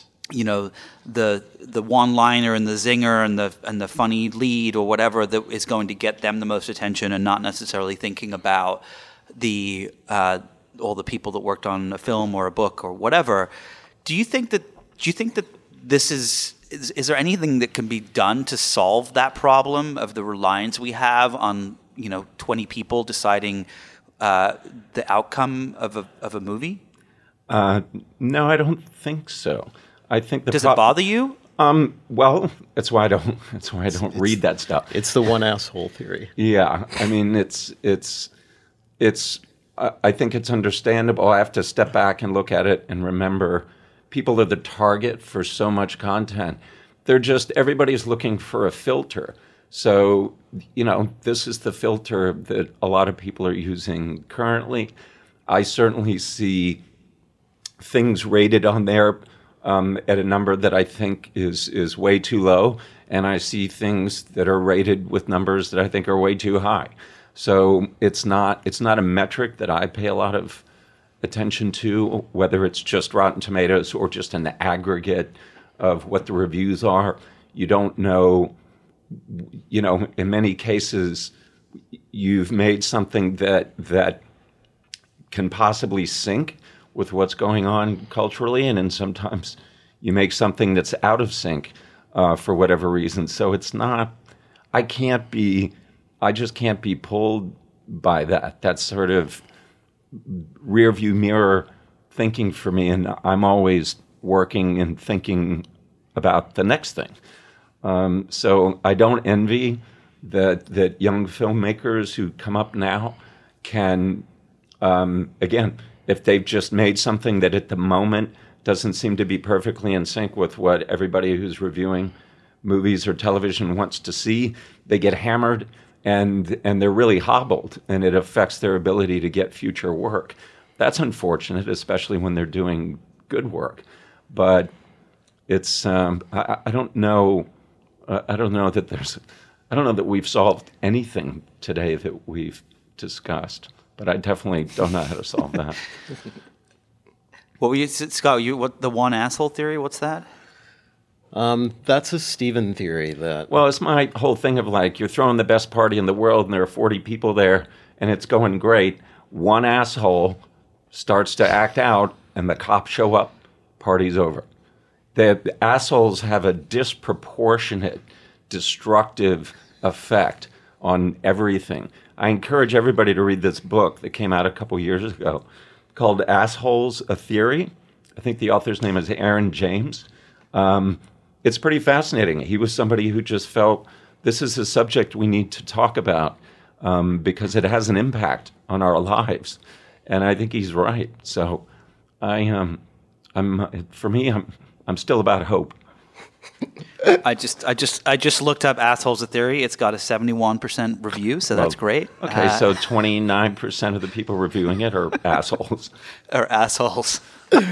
one-liner and the zinger and the funny lead or whatever that is going to get them the most attention, and not necessarily thinking about all the people that worked on a film or a book or whatever. Do you think that this is there anything that can be done to solve that problem of the reliance we have on 20 people deciding the outcome of a movie? No, I don't think so. I think does it bother you? Well, that's why I don't read that stuff. It's the one asshole theory. Yeah, I mean, it's. I think it's understandable. I have to step back and look at it and remember, people are the target for so much content. Everybody's looking for a filter. So, this is the filter that a lot of people are using currently. I certainly see things rated on there at a number that I think is way too low, and I see things that are rated with numbers that I think are way too high. So it's not a metric that I pay a lot of attention to, whether it's just Rotten Tomatoes or just an aggregate of what the reviews are. You don't know, in many cases, you've made something that can possibly sync with what's going on culturally, and then sometimes you make something that's out of sync for whatever reason. So it's not, I just can't be pulled by that. That's sort of rear view mirror thinking for me, and I'm always working and thinking about the next thing. So I don't envy that young filmmakers who come up now can, again, if they've just made something that at the moment doesn't seem to be perfectly in sync with what everybody who's reviewing movies or television wants to see, they get hammered and they're really hobbled, and it affects their ability to get future work. That's unfortunate, especially when they're doing good work. But it's I don't know that we've solved anything today that we've discussed. But I definitely don't know how to solve that. What were you, Scott? What the one asshole theory? What's that? That's a Stephen theory. Well, it's my whole thing of like, you're throwing the best party in the world, and there are 40 people there, and it's going great. One asshole starts to act out, and the cops show up. Party's over. The assholes have a disproportionate, destructive effect on everything. I encourage everybody to read this book that came out a couple years ago called Assholes, A Theory. I think the author's name is Aaron James. It's pretty fascinating. He was somebody who just felt this is a subject we need to talk about because it has an impact on our lives. And I think he's right. So I'm still about hope. I just looked up Assholes, A Theory. It's got a 71% review, so that's great. Okay, so 29% of the people reviewing it are assholes. Are assholes.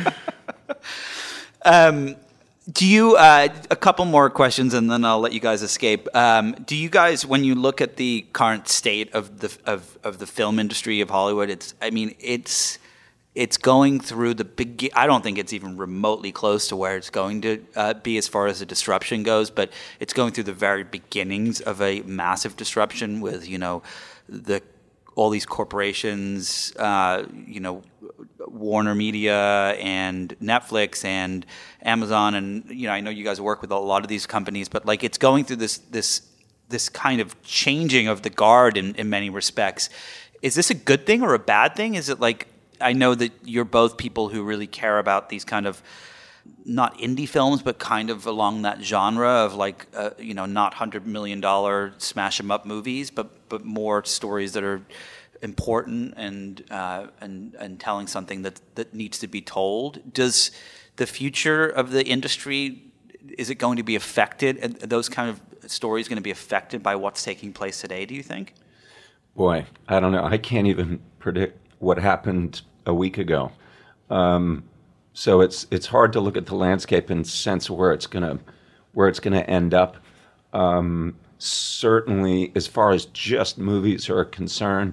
Do you a couple more questions, and then I'll let you guys escape. Do you guys, when you look at the current state of the film industry of Hollywood, it's going through I don't think it's even remotely close to where it's going to be as far as the disruption goes, but it's going through the very beginnings of a massive disruption with, all these corporations, Warner Media and Netflix and Amazon, and I know you guys work with a lot of these companies, but like it's going through this kind of changing of the guard in many respects. Is this a good thing or a bad thing? Is it like, I know that you're both people who really care about these kind of not indie films, but kind of along that genre of like, not $100 million smash 'em up movies, but more stories that are important and telling something that needs to be told. Does the future of the industry, is it going to be affected? Those kind of stories going to be affected by what's taking place today, do you think? Boy, I don't know. I can't even predict what happened a week ago. So it's hard to look at the landscape and sense where it's gonna end up. Certainly, as far as just movies are concerned,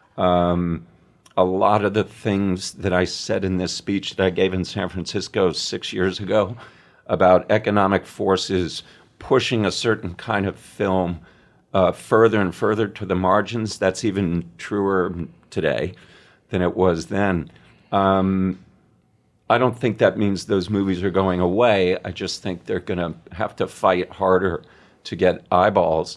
a lot of the things that I said in this speech that I gave in San Francisco 6 years ago about economic forces pushing a certain kind of film further and further to the margins, that's even truer today than it was then. I don't think that means those movies are going away. I just think they're going to have to fight harder to get eyeballs.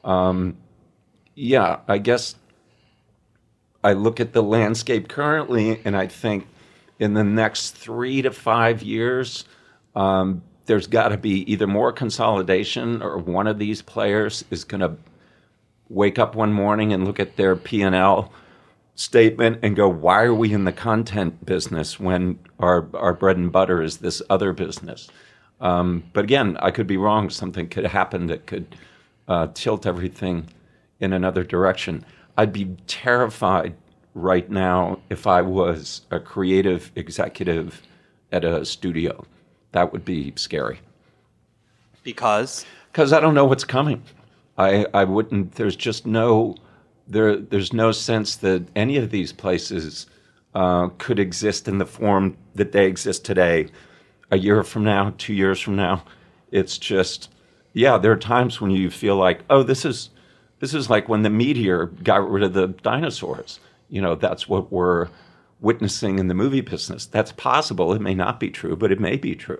I guess I look at the landscape currently, and I think in the next 3 to 5 years, there's got to be either more consolidation, or one of these players is going to wake up one morning and look at their P&L statement and go, why are we in the content business when our bread and butter is this other business? But again, I could be wrong. Something could happen that could tilt everything in another direction. I'd be terrified right now if I was a creative executive at a studio. That would be scary. Because I don't know what's coming. I wouldn't. There's just no. There's no sense that any of these places could exist in the form that they exist today. A year from now, 2 years from now, it's just yeah, there are times when you feel like, oh, this is like when the meteor got rid of the dinosaurs. That's what we're witnessing in the movie business. That's possible. It may not be true, but it may be true.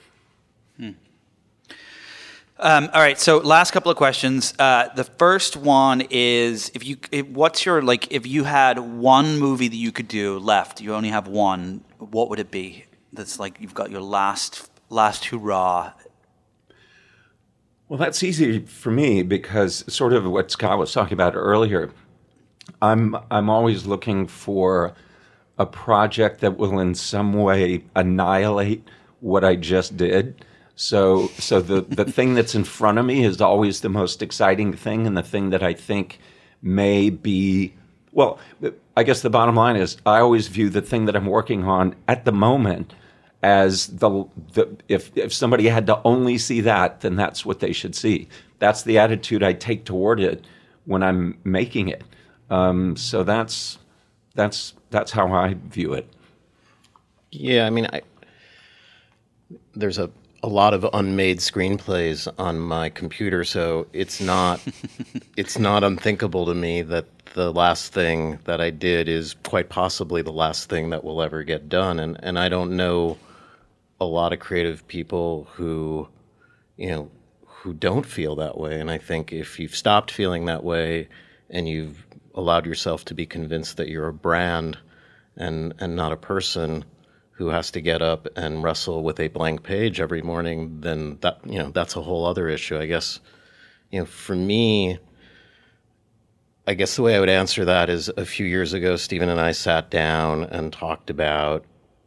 All right. So last couple of questions. The first one is if you had one movie that you could do left, you only have one, what would it be? That's like you've got your last hurrah. Well, that's easy for me because sort of what Scott was talking about earlier, I'm always looking for a project that will in some way annihilate what I just did. So the thing that's in front of me is always the most exciting thing, and the thing that I think may be, well, I guess the bottom line is I always view the thing that I'm working on at the moment as if somebody had to only see that, then that's what they should see. That's the attitude I take toward it when I'm making it. So that's how I view it. Yeah, I mean, there's a lot of unmade screenplays on my computer, so it's not unthinkable to me that the last thing that I did is quite possibly the last thing that will ever get done. And I don't know a lot of creative people who don't feel that way. And I think if you've stopped feeling that way and you've allowed yourself to be convinced that you're a brand and not a person who has to get up and wrestle with a blank page every morning, then that's a whole other issue. I guess, for me, I guess the way I would answer that is a few years ago, Stephen and I sat down and talked about,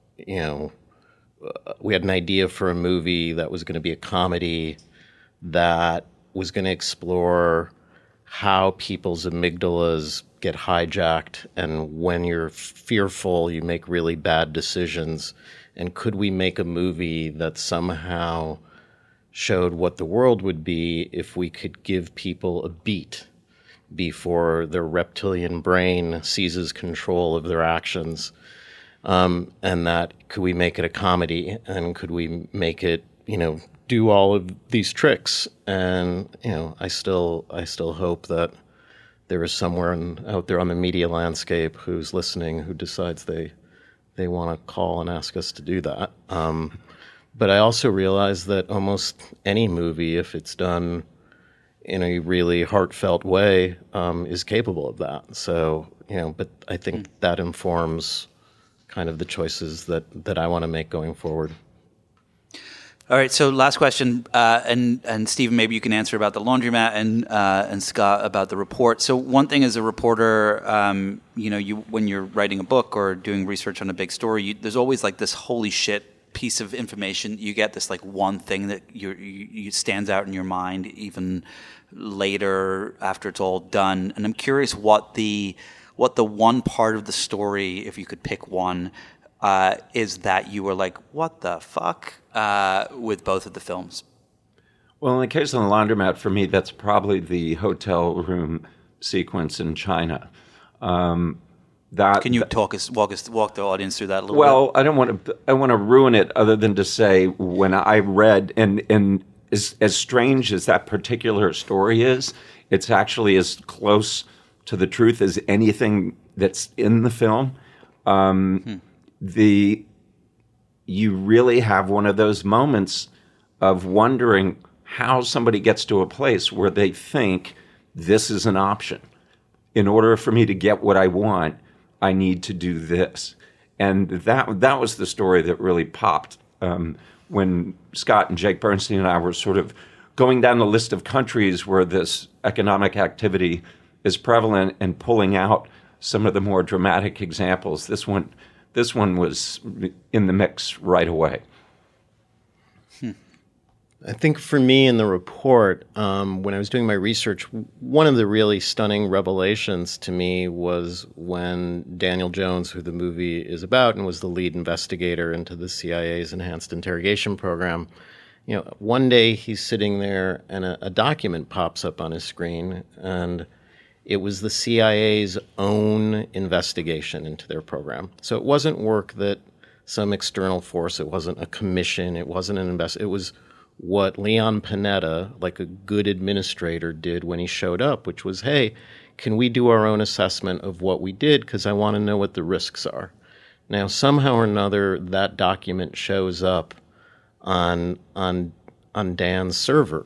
we had an idea for a movie that was going to be a comedy that was going to explore how people's amygdalas get hijacked, and when you're fearful, you make really bad decisions. And could we make a movie that somehow showed what the world would be if we could give people a beat before their reptilian brain seizes control of their actions? And that, could we make it a comedy, and could we make it, do all of these tricks? And, I still hope that there is someone out there on the media landscape who's listening who decides they want to call and ask us to do that. But I also realize that almost any movie, if it's done in a really heartfelt way, is capable of that. So, but I think that informs kind of the choices that I want to make going forward. All right, so last question, and Stephen, maybe you can answer about the laundromat, and Scott about the report. So one thing as a reporter, when you're writing a book or doing research on a big story, there's always like this holy shit piece of information. You get this like one thing that you stands out in your mind even later after it's all done. And I'm curious what the one part of the story, if you could pick one, is that you were like, what the fuck, with both of the films? Well, in the case of The Laundromat, for me, that's probably the hotel room sequence in China. Can you walk the audience through that a little bit? Well, I don't want to ruin it, other than to say, when I read, and as strange as that particular story is, it's actually as close to the truth as anything that's in the film. You really have one of those moments of wondering how somebody gets to a place where they think this is an option. In order for me to get what I want, I need to do this. And that was the story that really popped when Scott and Jake Bernstein and I were sort of going down the list of countries where this economic activity is prevalent and pulling out some of the more dramatic examples. This one was in the mix right away. I think for me in the report, when I was doing my research, one of the really stunning revelations to me was when Daniel Jones, who the movie is about and was the lead investigator into the CIA's enhanced interrogation program, one day he's sitting there and a document pops up on his screen, and it was the CIA's own investigation into their program. So it wasn't work that some external force, it wasn't a commission, it wasn't an it was what Leon Panetta, like a good administrator, did when he showed up, which was, hey, can we do our own assessment of what we did? Because I want to know what the risks are. Now, somehow or another, that document shows up on Dan's server.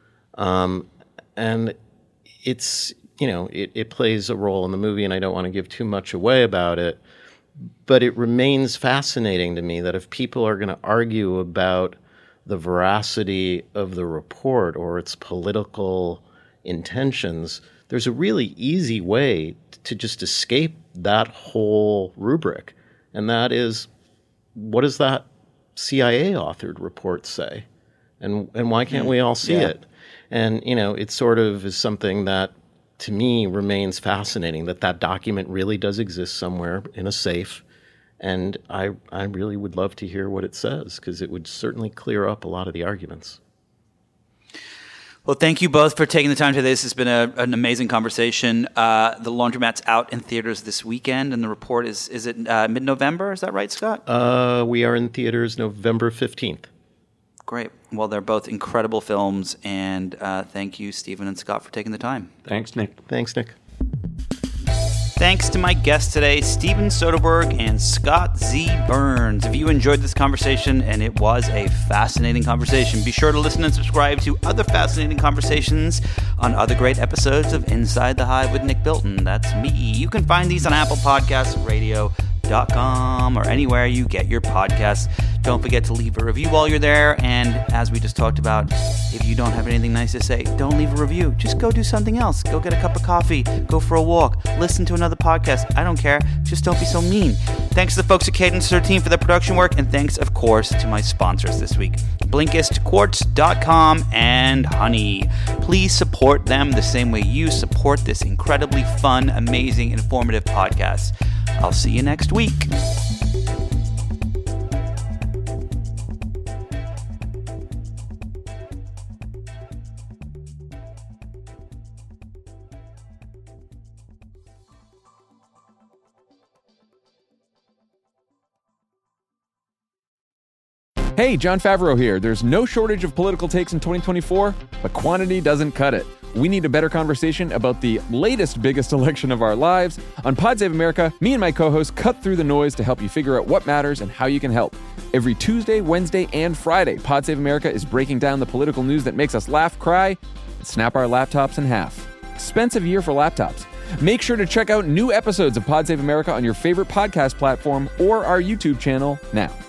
And it's, it plays a role in the movie, and I don't want to give too much away about it, but it remains fascinating to me that if people are going to argue about the veracity of the report or its political intentions, there's a really easy way to just escape that whole rubric. And that is, what does that CIA-authored report say? And why can't we all see it? And, it sort of is something that, to me, remains fascinating, that document really does exist somewhere in a safe. And I really would love to hear what it says, because it would certainly clear up a lot of the arguments. Well, thank you both for taking the time today. This has been an amazing conversation. The Laundromat's out in theaters this weekend, and the report is it mid-November? Is that right, Scott? We are in theaters November 15th. Great. Well, they're both incredible films, and thank you, Stephen and Scott, for taking the time. Thanks, Nick. Thanks, Nick. Thanks to my guests today, Steven Soderbergh and Scott Z. Burns. If you enjoyed this conversation, and it was a fascinating conversation, be sure to listen and subscribe to other fascinating conversations on other great episodes of Inside the Hive with Nick Bilton. That's me. You can find these on Apple Podcasts, Radio.com, or anywhere you get your podcasts. Don't forget to leave a review while you're there. And as we just talked about, if you don't have anything nice to say, don't leave a review. Just go do something else. Go get a cup of coffee. Go for a walk. Listen to another podcast. I don't care. Just don't be so mean. Thanks to the folks at Cadence 13 for their production work. And thanks, of course, to my sponsors this week, BlinkistQuartz.com and Honey. Please support them the same way you support this incredibly fun, amazing, informative podcast. I'll see you next week. Hey, Jon Favreau here. There's no shortage of political takes in 2024, but quantity doesn't cut it. We need a better conversation about the latest biggest election of our lives. On Pod Save America, me and my co-hosts cut through the noise to help you figure out what matters and how you can help. Every Tuesday, Wednesday, and Friday, Pod Save America is breaking down the political news that makes us laugh, cry, and snap our laptops in half. Expensive year for laptops. Make sure to check out new episodes of Pod Save America on your favorite podcast platform or our YouTube channel now.